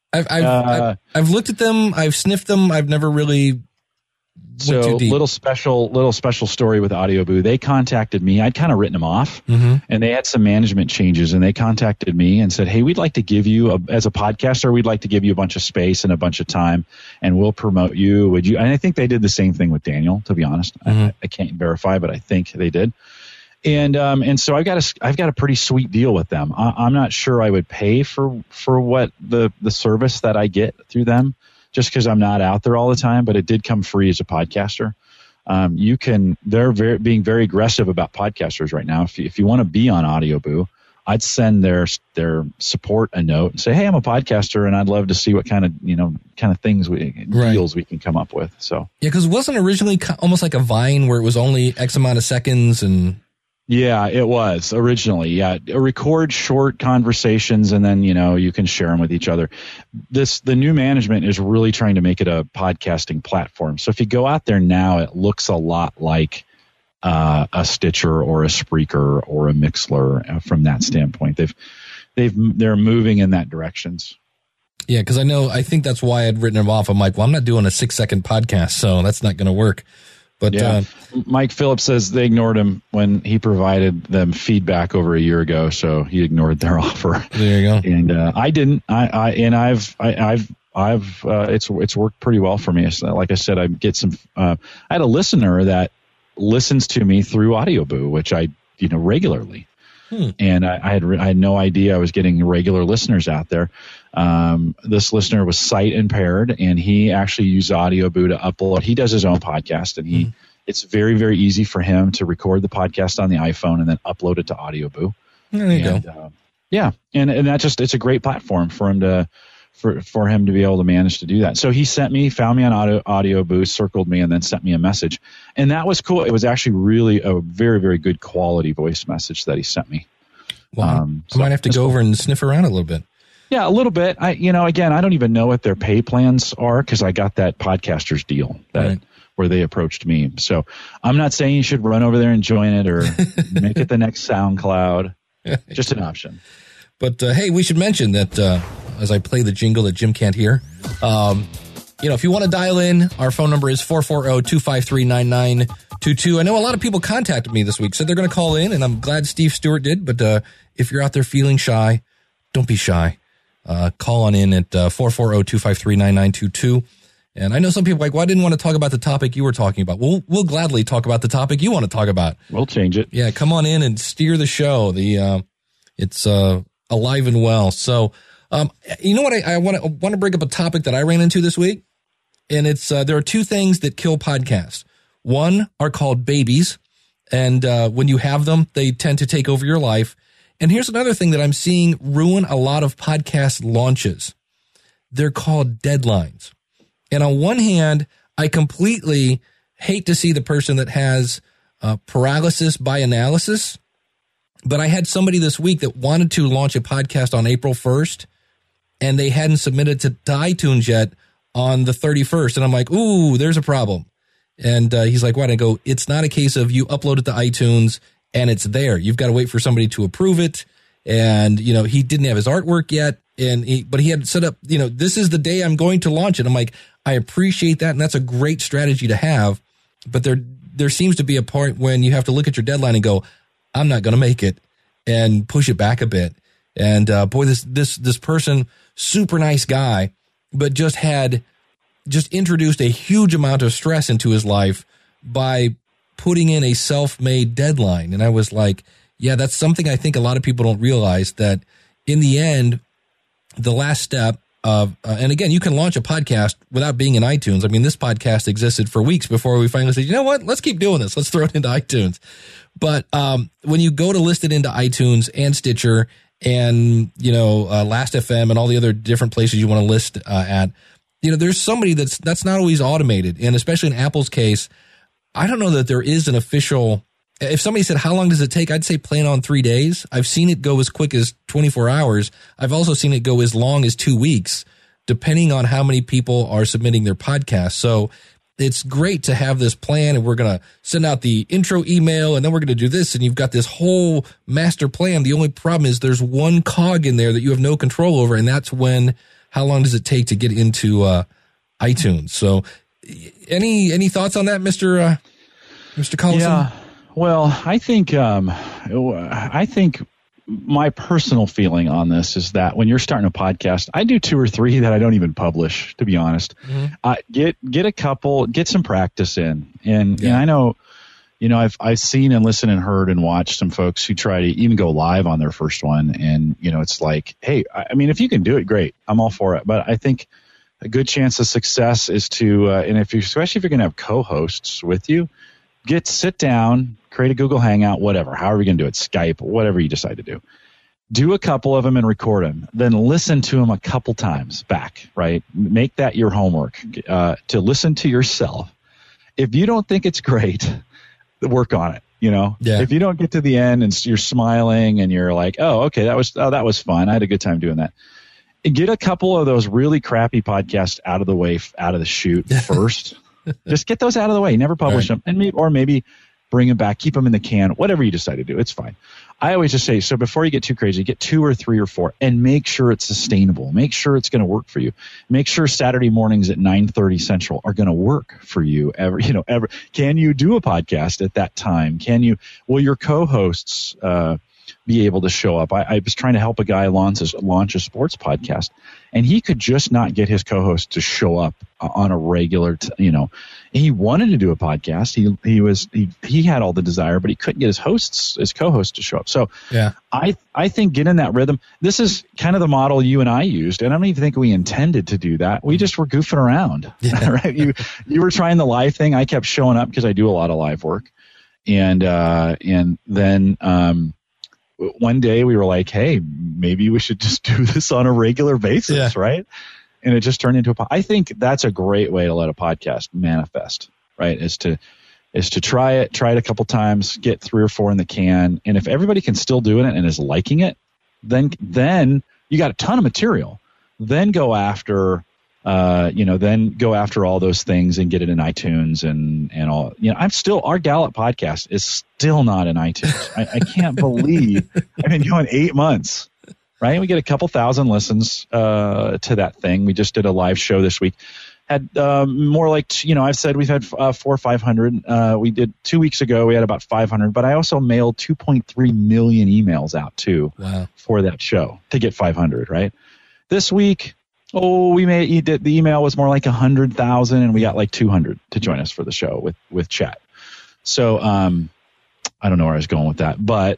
I've looked at them, I've sniffed them, I've never really. So little special story with AudioBoo. They contacted me. I'd kind of written them off, and they had some management changes, and they contacted me and said, hey, we'd like to give you, as a podcaster, we'd like to give you a bunch of space and a bunch of time, and we'll promote you. Would you? And I think they did the same thing with Daniel, to be honest. I can't verify, but I think they did. And so I've got a pretty sweet deal with them. I'm not sure I would pay for what the service that I get through them, just because I'm not out there all the time, but it did come free as a podcaster. They're being very aggressive about podcasters right now. If you want to be on AudioBoo, I'd send their support a note and say, hey, I'm a podcaster and I'd love to see what kind of things deals we can come up with. So yeah, because it wasn't originally almost like a Vine where it was only X amount of seconds and. Yeah, it was originally. Yeah, record short conversations and then, you can share them with each other. The new management is really trying to make it a podcasting platform. So if you go out there now, it looks a lot like a Stitcher or a Spreaker or a Mixler from that standpoint. They're moving in that directions. Yeah, because I think that's why I'd written them off. I'm like, well, I'm not doing a 6-second podcast, so that's not going to work. But yeah. Mike Phillips says they ignored him when he provided them feedback over a year ago, so he ignored their offer. There you go. And I didn't. It's worked pretty well for me. Like I said, I get some. I had a listener that listens to me through AudioBoo, which I regularly. And I had no idea I was getting regular listeners out there. This listener was sight impaired, and he actually used AudioBoo to upload. He does his own podcast, and it's very, very easy for him to record the podcast on the iPhone and then upload it to AudioBoo. There you go. Yeah, and it's a great platform for him to for him to be able to manage to do that. So he found me on AudioBoo, circled me, and then sent me a message. And that was cool. It was actually really a very, very good quality voice message that he sent me. Well, I might have to go over and sniff around a little bit. Yeah, a little bit. Again, I don't even know what their pay plans are because I got that podcaster's deal where they approached me. So I'm not saying you should run over there and join it or make it the next SoundCloud. Just an option. But, hey, we should mention that as I play the jingle that Jim can't hear, if you want to dial in, our phone number is 440-253-9922. I know a lot of people contacted me this week, said they're going to call in, and I'm glad Steve Stewart did. But if you're out there feeling shy, don't be shy. Call on in at 440-253-9922. And I know some people are like, well, I didn't want to talk about the topic you were talking about. We'll gladly talk about the topic you want to talk about. We'll change it. Yeah, come on in and steer the show. It's alive and well. So, you know what? I want to bring up a topic that I ran into this week, and it's there are two things that kill podcasts. One are called babies, and when you have them, they tend to take over your life. And here's another thing that I'm seeing ruin a lot of podcast launches. They're called deadlines. And on one hand, I completely hate to see the person that has paralysis by analysis. But I had somebody this week that wanted to launch a podcast on April 1st, and they hadn't submitted to iTunes yet on the 31st. And I'm like, ooh, there's a problem. And he's like, what? I go, it's not a case of you upload it to iTunes and it's there. You've got to wait for somebody to approve it. And, you know, he didn't have his artwork yet. But he had set up, you know, this is the day I'm going to launch it. I'm like, I appreciate that. And that's a great strategy to have. But there seems to be a point when you have to look at your deadline and go, I'm not going to make it, and push it back a bit. And boy, this person, super nice guy, but just introduced a huge amount of stress into his life by putting in a self-made deadline. And I was like, yeah, that's something I think a lot of people don't realize, that in the end, the last step of, and again, you can launch a podcast without being in iTunes. I mean, this podcast existed for weeks before we finally said, you know what, let's keep doing this. Let's throw it into iTunes. But when you go to list it into iTunes and Stitcher and, you know, Last.fm and all the other different places you want to list at, you know, there's somebody that's not always automated. And especially in Apple's case, I don't know that there is an official, if somebody said, how long does it take? I'd say plan on 3 days. I've seen it go as quick as 24 hours. I've also seen it go as long as 2 weeks, depending on how many people are submitting their podcast. So it's great to have this plan, and we're going to send out the intro email, and then we're going to do this, and you've got this whole master plan. The only problem is there's one cog in there that you have no control over, and that's how long does it take to get into iTunes? So any thoughts on that, Mr. Collison? Yeah. Well, I think my personal feeling on this is that when you're starting a podcast, I do 2 or 3 that I don't even publish, to be honest. Mm-hmm. Get a couple, get some practice in. And I know, you know, I've seen and listened and heard and watched some folks who try to even go live on their first one. And, you know, it's like, hey, I mean, if you can do it, great. I'm all for it. But I think a good chance of success is to, and especially if you're going to have co-hosts with you, sit down, create a Google Hangout, whatever, however you're going to do it, Skype, whatever you decide to do. Do a couple of them and record them. Then listen to them a couple times back, right? Make that your homework, to listen to yourself. If you don't think it's great, work on it, you know? Yeah. If you don't get to the end and you're smiling and you're like, oh, okay, that was fun. I had a good time doing that. Get a couple of those really crappy podcasts out of the way, out of the chute first. Just get those out of the way. Never publish them. And maybe bring them back, keep them in the can, whatever you decide to do. It's fine. I always just say, so before you get too crazy, get 2 or 3 or 4 and make sure it's sustainable. Make sure it's going to work for you. Make sure Saturday mornings at 9:30 Central are going to work for you. Can you do a podcast at that time? Will your co-hosts, be able to show up? I was trying to help a guy launch a sports podcast, and he could just not get his co-host to show up on a regular, he wanted to do a podcast. He had all the desire, but he couldn't get his co-hosts to show up. So yeah, I think get in that rhythm. This is kind of the model you and I used, and I don't even think we intended to do that. We just were goofing around, right? You were trying the live thing. I kept showing up because I do a lot of live work, and then one day we were like, hey, maybe we should just do this on a regular basis, right? And it just turned into I think that's a great way to let a podcast manifest, right? Is to try it a couple times, get 3 or 4 in the can. And if everybody can still do it and is liking it, then you got a ton of material. Then go after all those things and get it in iTunes and all. Our Gallup podcast is still not in iTunes. I can't believe I've been going 8 months, right? We get a couple thousand listens to that thing. We just did a live show this week. Had more like, I've said we've had 400 or 500. We did 2 weeks ago. We had about 500, but I also mailed 2.3 million emails out too for that show to get 500, right? This week, Oh, the email was more like 100,000, and we got like 200 to join us for the show with chat. So I don't know where I was going with that, but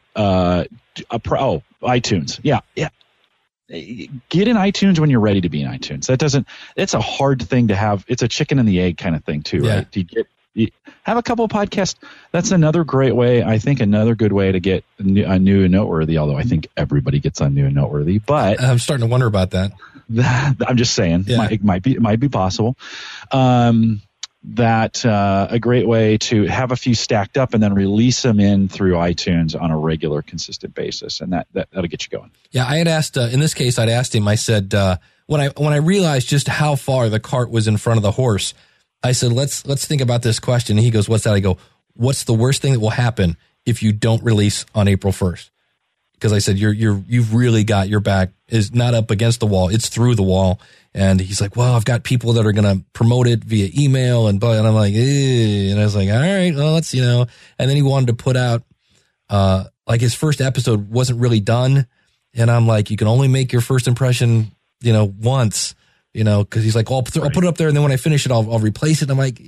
iTunes, yeah. Get in iTunes when you're ready to be in iTunes. It's a hard thing to have. It's a chicken and the egg kind of thing too, right? You have a couple of podcasts. That's another great way. I think another good way to get a new and noteworthy. Although I think everybody gets on new and noteworthy, but I'm starting to wonder about that. I'm just saying, it might be possible. That a great way to have a few stacked up and then release them in through iTunes on a regular, consistent basis, and that'll get you going. Yeah, I had asked. In this case, I'd asked him. I said when I realized just how far the cart was in front of the horse, I said, let's think about this question. And he goes, "What's that?" I go, "What's the worst thing that will happen if you don't release on April 1st?" Because I said you've really got your back is not up against the wall; it's through the wall. And he's like, "Well, I've got people that are going to promote it via email," and I'm like, "Eh," and I was like, "All right, well, let's And then he wanted to put out like his first episode wasn't really done, and I'm like, "You can only make your first impression, once." Because he's like, I'll put it up there, and then when I finish it, I'll replace it. And I'm like,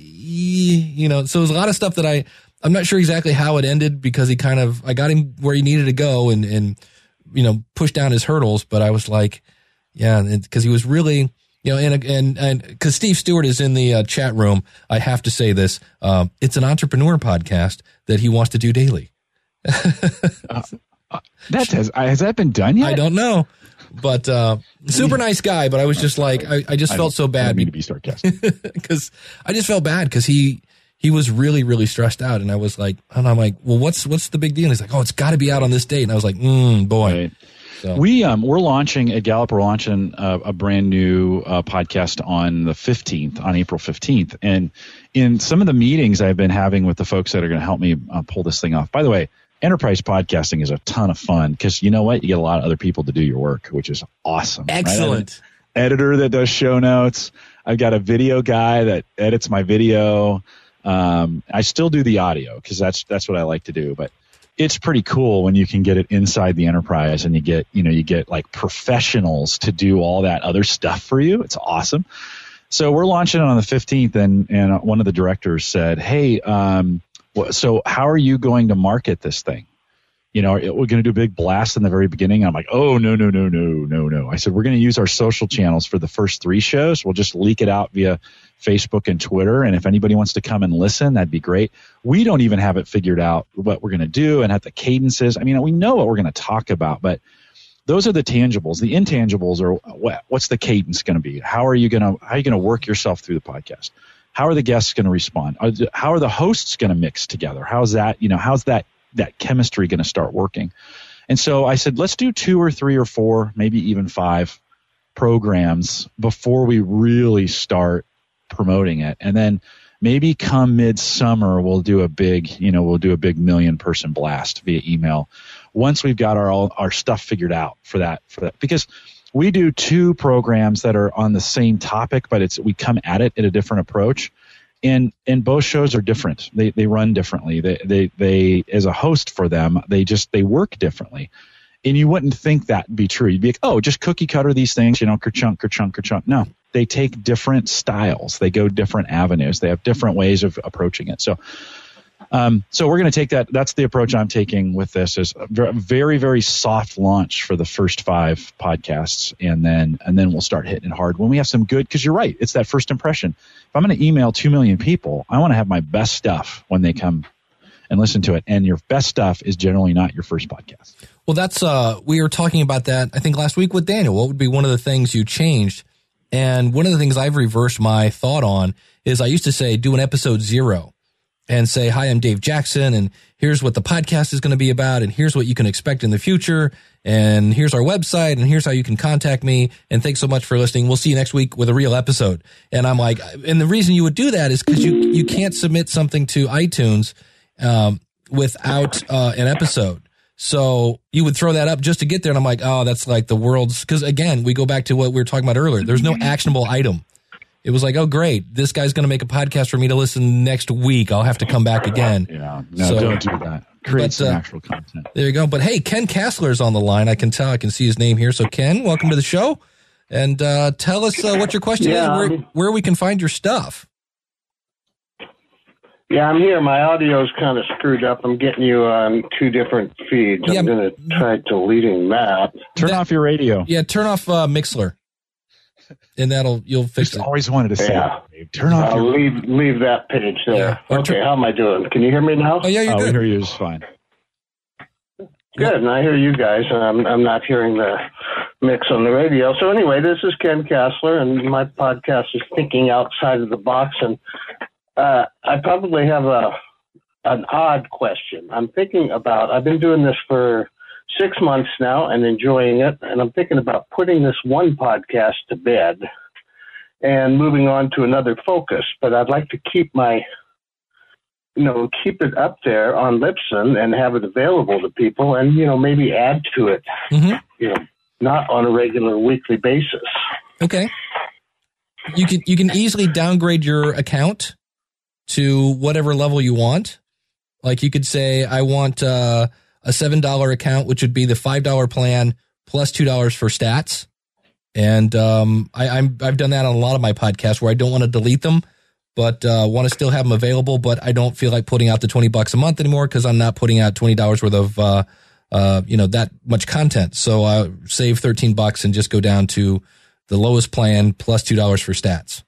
so there's a lot of stuff that I'm not sure exactly how it ended because I got him where he needed to go and pushed down his hurdles. But I was like, yeah, because he was really, and because Steve Stewart is in the chat room, I have to say this. It's an entrepreneur podcast that he wants to do daily. Has that been done yet? I don't know. But super nice guy, but I was just like, I just felt so bad. I didn't mean to be sarcastic. Because I just felt bad because he was really, really stressed out. And I was like, well, what's the big deal? And he's like, it's got to be out on this date. And I was like, boy. Right. So. We're launching at Gallup. We're launching a brand new podcast on the 15th, on April 15th. And in some of the meetings I've been having with the folks that are going to help me pull this thing off. By the way, enterprise podcasting is a ton of fun because you know what? You get a lot of other people to do your work, which is awesome. Excellent. Right? Editor that does show notes. I've got a video guy that edits my video. I still do the audio because that's what I like to do. But it's pretty cool when you can get it inside the enterprise and you get like professionals to do all that other stuff for you. It's awesome. So we're launching it on the 15th, and one of the directors said, "Hey, so how are you going to market this thing? We're going to do a big blast in the very beginning." I'm like, "Oh, no. I said, "We're going to use our social channels for the first 3 shows. We'll just leak it out via Facebook and Twitter. And if anybody wants to come and listen, that'd be great. We don't even have it figured out what we're going to do and have the cadences. I mean, we know what we're going to talk about, but those are the tangibles. The intangibles are what's the cadence going to be? How are you going to work yourself through the podcast? How are the guests going to respond? How are the hosts going to mix together? How's that chemistry going to start working?" And so I said, let's do 2 or 3 or 4, maybe even 5 programs before we really start promoting it. And then maybe come midsummer, we'll do a big 1 million person blast via email once we've got our stuff figured out for that, because we do 2 programs that are on the same topic, but we come at it in a different approach. And both shows are different. They run differently. They as a host for them, they work differently. And you wouldn't think that'd be true. You'd be like, oh, just cookie cutter these things, kerchunk, kerchunk, kerchunk. No, they take different styles. They go different avenues. They have different ways of approaching it. So we're going to take that. That's the approach I'm taking with this, is a very, very soft launch for the first 5 podcasts. And then we'll start hitting it hard when we have some good, because you're right. It's that first impression. If I'm going to email 2 million people, I want to have my best stuff when they come and listen to it. And your best stuff is generally not your first podcast. Well, that's, we were talking about that, I think last week with Daniel. What would be one of the things you changed? And one of the things I've reversed my thought on is I used to say, do an episode 0. And say, "Hi, I'm Dave Jackson, and here's what the podcast is going to be about, and here's what you can expect in the future, and here's our website, and here's how you can contact me, and thanks so much for listening. We'll see you next week with a real episode." And I'm like, and the reason you would do that is because you can't submit something to iTunes without an episode. So you would throw that up just to get there, and I'm like, oh, that's like the world's, because again, we go back to what we were talking about earlier. There's no actionable item. It was like, oh, great, this guy's going to make a podcast for me to listen next week. I'll have to come back again. Yeah, no, don't do that. Create some actual content. There you go. But hey, Ken Kassler's on the line. I can tell. I can see his name here. So Ken, welcome to the show. and tell us what your question is, where we can find your stuff. Yeah, I'm here. My audio's kind of screwed up. I'm getting you on two different feeds. I'm going to try deleting that. Turn off your radio. Yeah, turn off Mixler, and you'll fix it. Always wanted to say that. Turn off. I'll leave that page there. Yeah. Okay, how am I doing? Can you hear me now? Oh yeah, you're good. We hear you just fine. Good, and I hear you guys. I'm not hearing the mix on the radio. So anyway, this is Ken Kassler, and my podcast is Thinking Outside of the Box. And I probably have an odd question. I'm thinking about. I've been doing this for 6 months now and enjoying it, and I'm thinking about putting this one podcast to bed and moving on to another focus. But I'd like to keep keep it up there on Libsyn and have it available to people and, maybe add to it, not on a regular weekly basis. Okay. You can easily downgrade your account to whatever level you want. Like you could say, I want a $7 account, which would be the $5 plan plus $2 for stats. And I've done that on a lot of my podcasts where I don't want to delete them, but want to still have them available. But I don't feel like putting out the $20 a month anymore because I'm not putting out $20 worth of that much content. So I save $13 and just go down to the lowest plan plus $2 for stats.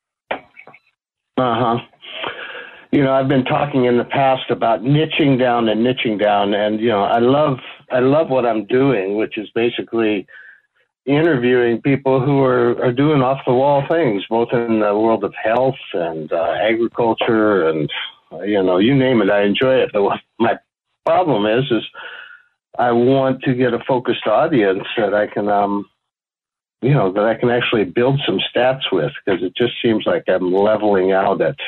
I've been talking in the past about niching down, and I love what I'm doing, which is basically interviewing people who are doing off the wall things, both in the world of health and agriculture, and you name it. I enjoy it. But what my problem is I want to get a focused audience that I can actually build some stats with, because it just seems like I'm leveling out at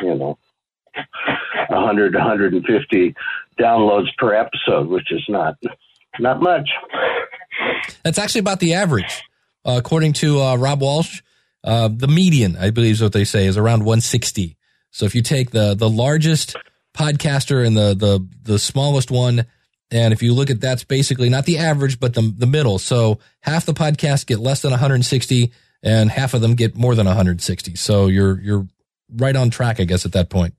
100, 150 downloads per episode, which is not much. That's actually about the average. According to Rob Walsh, the median, I believe is what they say, is around 160. So if you take the largest podcaster and the smallest one, and if you look at that's basically not the average, but the middle. So half the podcasts get less than 160 and half of them get more than 160. So you're right on track, I guess, at that point.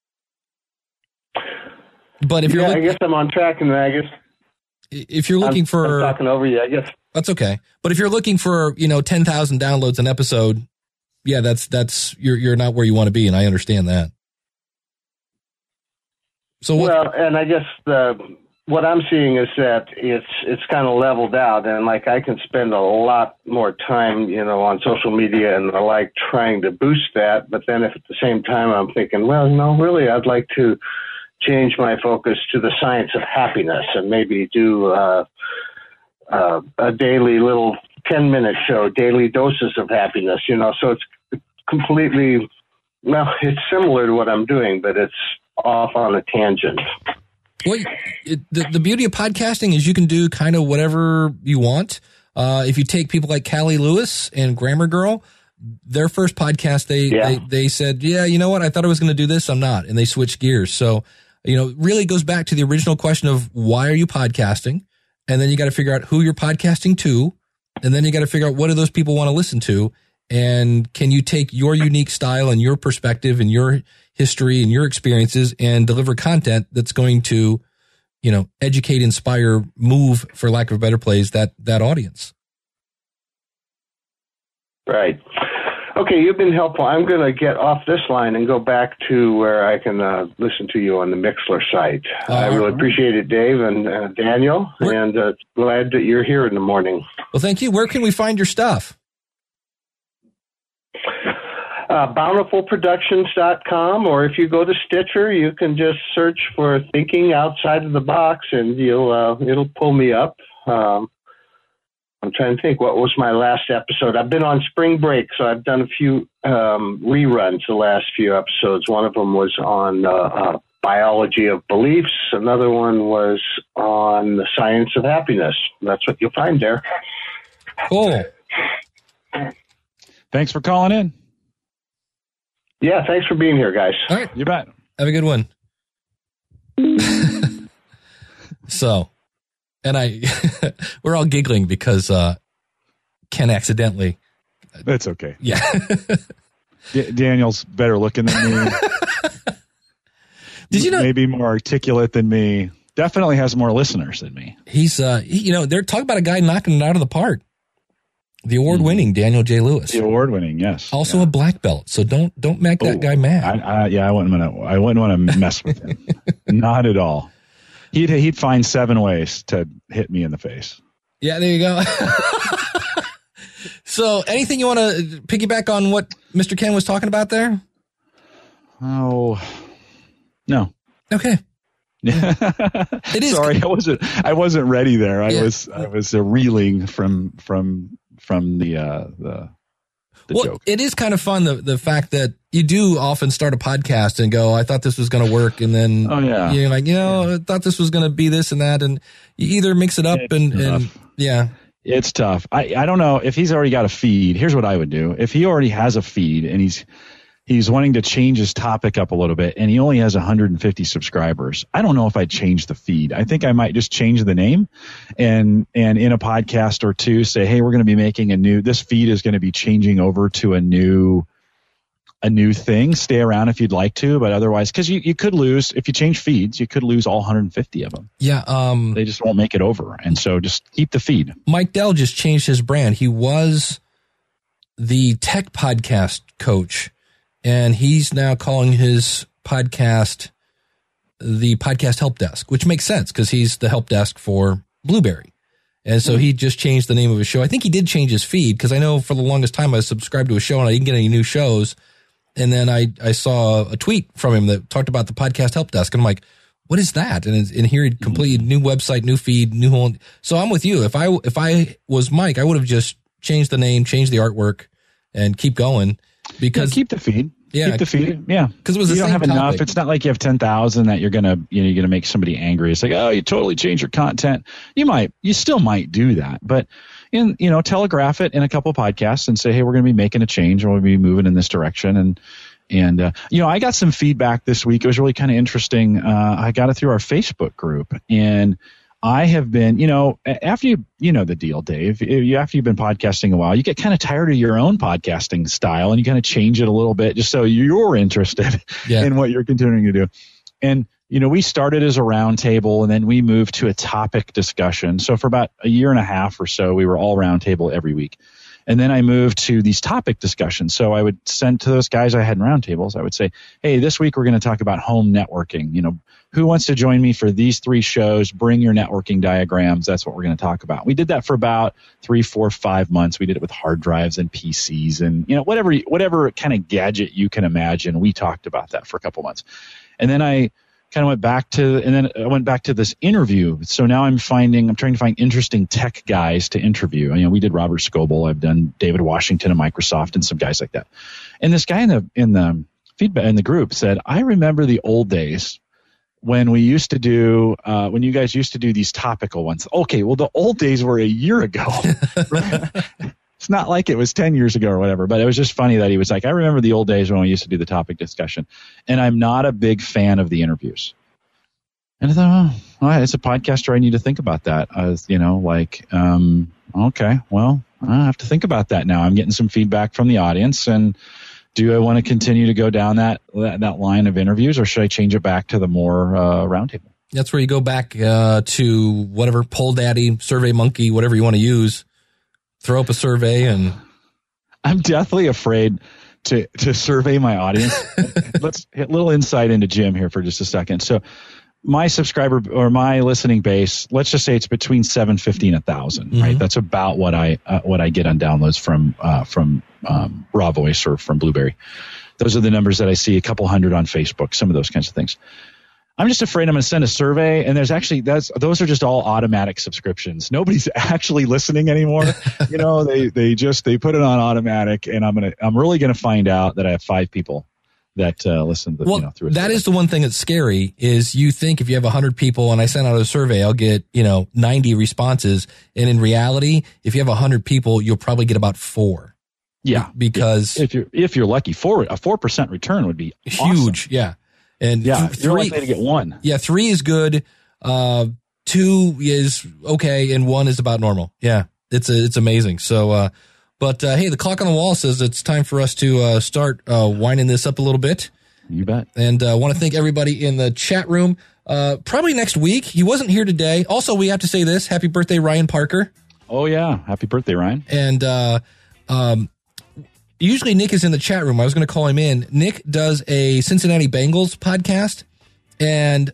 But if I guess I'm on track, and I guess if you're looking I'm talking over you, I guess that's okay. But if you're looking for 10,000 downloads an episode, yeah, that's you're not where you want to be, and I understand that. So and I guess what I'm seeing is that it's kind of leveled out, and like I can spend a lot more time, on social media and the like, trying to boost that. But then if at the same time I'm thinking, well, really, I'd like to change my focus to the science of happiness and maybe do a daily little 10-minute show, daily doses of happiness, so it's completely, it's similar to what I'm doing, but it's off on a tangent. Well, the beauty of podcasting is you can do kind of whatever you want. If you take people like Callie Lewis and Grammar Girl, their first podcast, they said, yeah, you know what? I thought I was going to do this. I'm not. And they switched gears. So, it really goes back to the original question of why are you podcasting? And then you got to figure out who you're podcasting to. And then you got to figure out what do those people want to listen to? And can you take your unique style and your perspective and your history and your experiences and deliver content that's going to, educate, inspire, move, for lack of a better phrase, that audience. Right. Okay, you've been helpful. I'm going to get off this line and go back to where I can listen to you on the Mixler site. I really appreciate it, Dave and Daniel, and glad that you're here in the morning. Well, thank you. Where can we find your stuff? BountifulProductions.com, or if you go to Stitcher, you can just search for Thinking Outside of the Box, and it'll pull me up. I'm trying to think, what was my last episode? I've been on spring break, so I've done a few reruns the last few episodes. One of them was on biology of beliefs. Another one was on the science of happiness. That's what you'll find there. Cool. Thanks for calling in. Yeah, thanks for being here, guys. All right. You bet. Have a good one. So, and we're all giggling because Ken accidentally. That's okay. Yeah. Daniel's better looking than me. Did you know? Maybe more articulate than me. Definitely has more listeners than me. He's, they're talking about a guy knocking it out of the park. The award-winning Daniel J. Lewis. The award-winning, yes. Also a black belt. So don't make that guy mad. I wouldn't want to mess with him. Not at all. He'd find 7 ways to hit me in the face. Yeah, there you go. So, anything you want to piggyback on what Mr. Ken was talking about there? Oh, no. Okay. It is. Sorry, I wasn't ready there. I was reeling from the joke. It is kind of fun the fact that you do often start a podcast and go, I thought this was going to work, and then you're like, I thought this was going to be this and that, and you either mix it up and it's tough. I don't know if he's already got a feed. Here's what I would do. If he already has a feed and he's wanting to change his topic up a little bit and he only has 150 subscribers, I don't know if I'd change the feed. I think I might just change the name and in a podcast or two say, hey, we're going to be making this feed is going to be changing over to a new thing. Stay around if you'd like to, but otherwise, because you could lose, if you change feeds, you could lose all 150 of them. Yeah. They just won't make it over. And so just keep the feed. Mike Dell just changed his brand. He was the tech podcast coach, and he's now calling his podcast the Podcast Help Desk, which makes sense because he's the help desk for Blueberry. And so he just changed the name of his show. I think he did change his feed because I know for the longest time I was subscribed to a show and I didn't get any new shows. And then I saw a tweet from him that talked about the Podcast Help Desk. And I'm like, what is that? And here he completed new website, new feed, new whole. So I'm with you. If I was Mike, I would have just changed the name, changed the artwork, and keep going because keep the feed. Yeah, keep the feed. Yeah, because it was the you same don't have topic. enough. It's not like you have 10,000 that you're gonna make somebody angry. It's like, oh, you totally change your content. You still might do that, but telegraph it in a couple of podcasts and say, hey, we're gonna be making a change, or we'll be moving in this direction. And I got some feedback this week. It was really kind of interesting. I got it through our Facebook group, and I have been, after the deal, Dave, after you've been podcasting a while, you get kind of tired of your own podcasting style and you kind of change it a little bit just so you're interested in what you're continuing to do. And, we started as a roundtable and then we moved to a topic discussion. So for about a year and a half or so, we were all roundtable every week. And then I moved to these topic discussions. So I would send to those guys I had in roundtables, I would say, hey, this week we're going to talk about home networking. Who wants to join me for these 3 shows? Bring your networking diagrams. That's what we're going to talk about. We did that for about 3, 4, 5 months. We did it with hard drives and PCs and, whatever kind of gadget you can imagine. We talked about that for a couple months. And then I kind of went back to this interview. So now I'm trying to find interesting tech guys to interview. We did Robert Scoble. I've done David Washington of Microsoft and some guys like that. And this guy in the feedback in the group said, I remember the old days when we used to do, when you guys used to do these topical ones. Okay, well, the old days were a year ago. It's not like it was 10 years ago or whatever, but it was just funny that he was like, I remember the old days when we used to do the topic discussion. And I'm not a big fan of the interviews. And I thought, as a podcaster, I need to think about that. Okay, well, I have to think about that now. I'm getting some feedback from the audience, and do I want to continue to go down that line of interviews, or should I change it back to the more roundtable? That's where you go back to whatever, Poll Daddy, Survey Monkey, whatever you want to use. Throw up a survey, and I'm deathly afraid to survey my audience. Let's hit a little insight into Jim here for just a second. So my subscriber or my listening base, let's just say it's between 750 and 1,000, right? That's about what I get on downloads from Raw Voice or from Blueberry. Those are the numbers that I see. A couple hundred on Facebook, some of those kinds of things. I'm just afraid I'm going to send a survey, and those are just all automatic subscriptions. Nobody's actually listening anymore. They put it on automatic, and I'm really going to find out that I have 5 people that listen to through it. That is the one thing that's scary is you think if you have 100 people and I send out a survey, I'll get 90 responses, and in reality, if you have 100 people, you'll probably get about 4. Yeah, because if you're lucky, a 4% return would be huge. Awesome. Yeah. And you're likely to get 1. Yeah, 3 is good. 2 is okay, and 1 is about normal. Yeah. It's amazing. So, but hey, the clock on the wall says it's time for us to start winding this up a little bit. You bet. And I want to thank everybody in the chat room. Probably next week. He wasn't here today. Also, we have to say this. Happy birthday, Ryan Parker. Oh, yeah. Happy birthday, Ryan. And usually Nick is in the chat room. I was going to call him in. Nick does a Cincinnati Bengals podcast. And,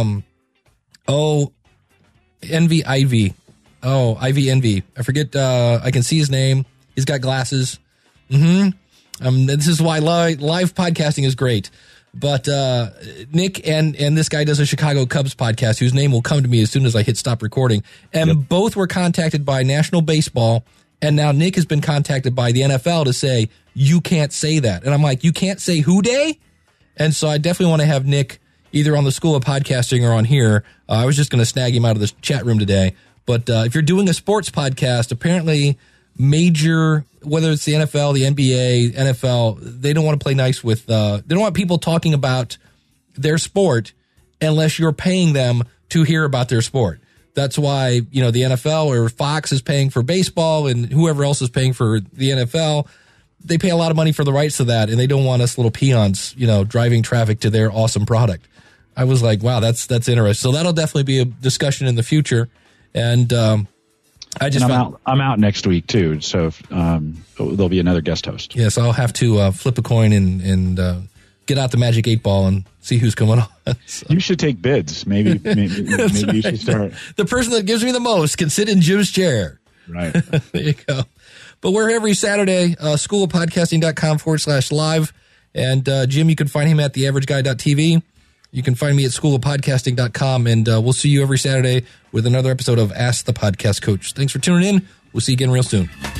Envy Ivy. Oh, Ivy Envy. I forget. I can see his name. He's got glasses. This is why live podcasting is great. But Nick and this guy does a Chicago Cubs podcast whose name will come to me as soon as I hit stop recording. And both were contacted by National Baseball. And now Nick has been contacted by the NFL to say, you can't say that. And I'm like, you can't say who day? And so I definitely want to have Nick either on the School of Podcasting or on here. I was just going to snag him out of the chat room today. But if you're doing a sports podcast, apparently major, whether it's the NFL, the NBA, NFL, they don't want to play nice with, they don't want people talking about their sport unless you're paying them to hear about their sport. That's why, the NFL or Fox is paying for baseball and whoever else is paying for the NFL. They pay a lot of money for the rights to that, and they don't want us little peons, driving traffic to their awesome product. I was like, wow, that's interesting. So that'll definitely be a discussion in the future. And I'm out next week too, so there'll be another guest host. Yes, I'll have to flip a coin and get out the magic 8-ball and see who's coming on. So. You should take bids. Maybe you should start. The person that gives me the most can sit in Jim's chair. Right. There you go. But we're every Saturday, schoolofpodcasting.com/live. And Jim, you can find him at theaverageguy.tv. You can find me at schoolofpodcasting.com. And we'll see you every Saturday with another episode of Ask the Podcast Coach. Thanks for tuning in. We'll see you again real soon.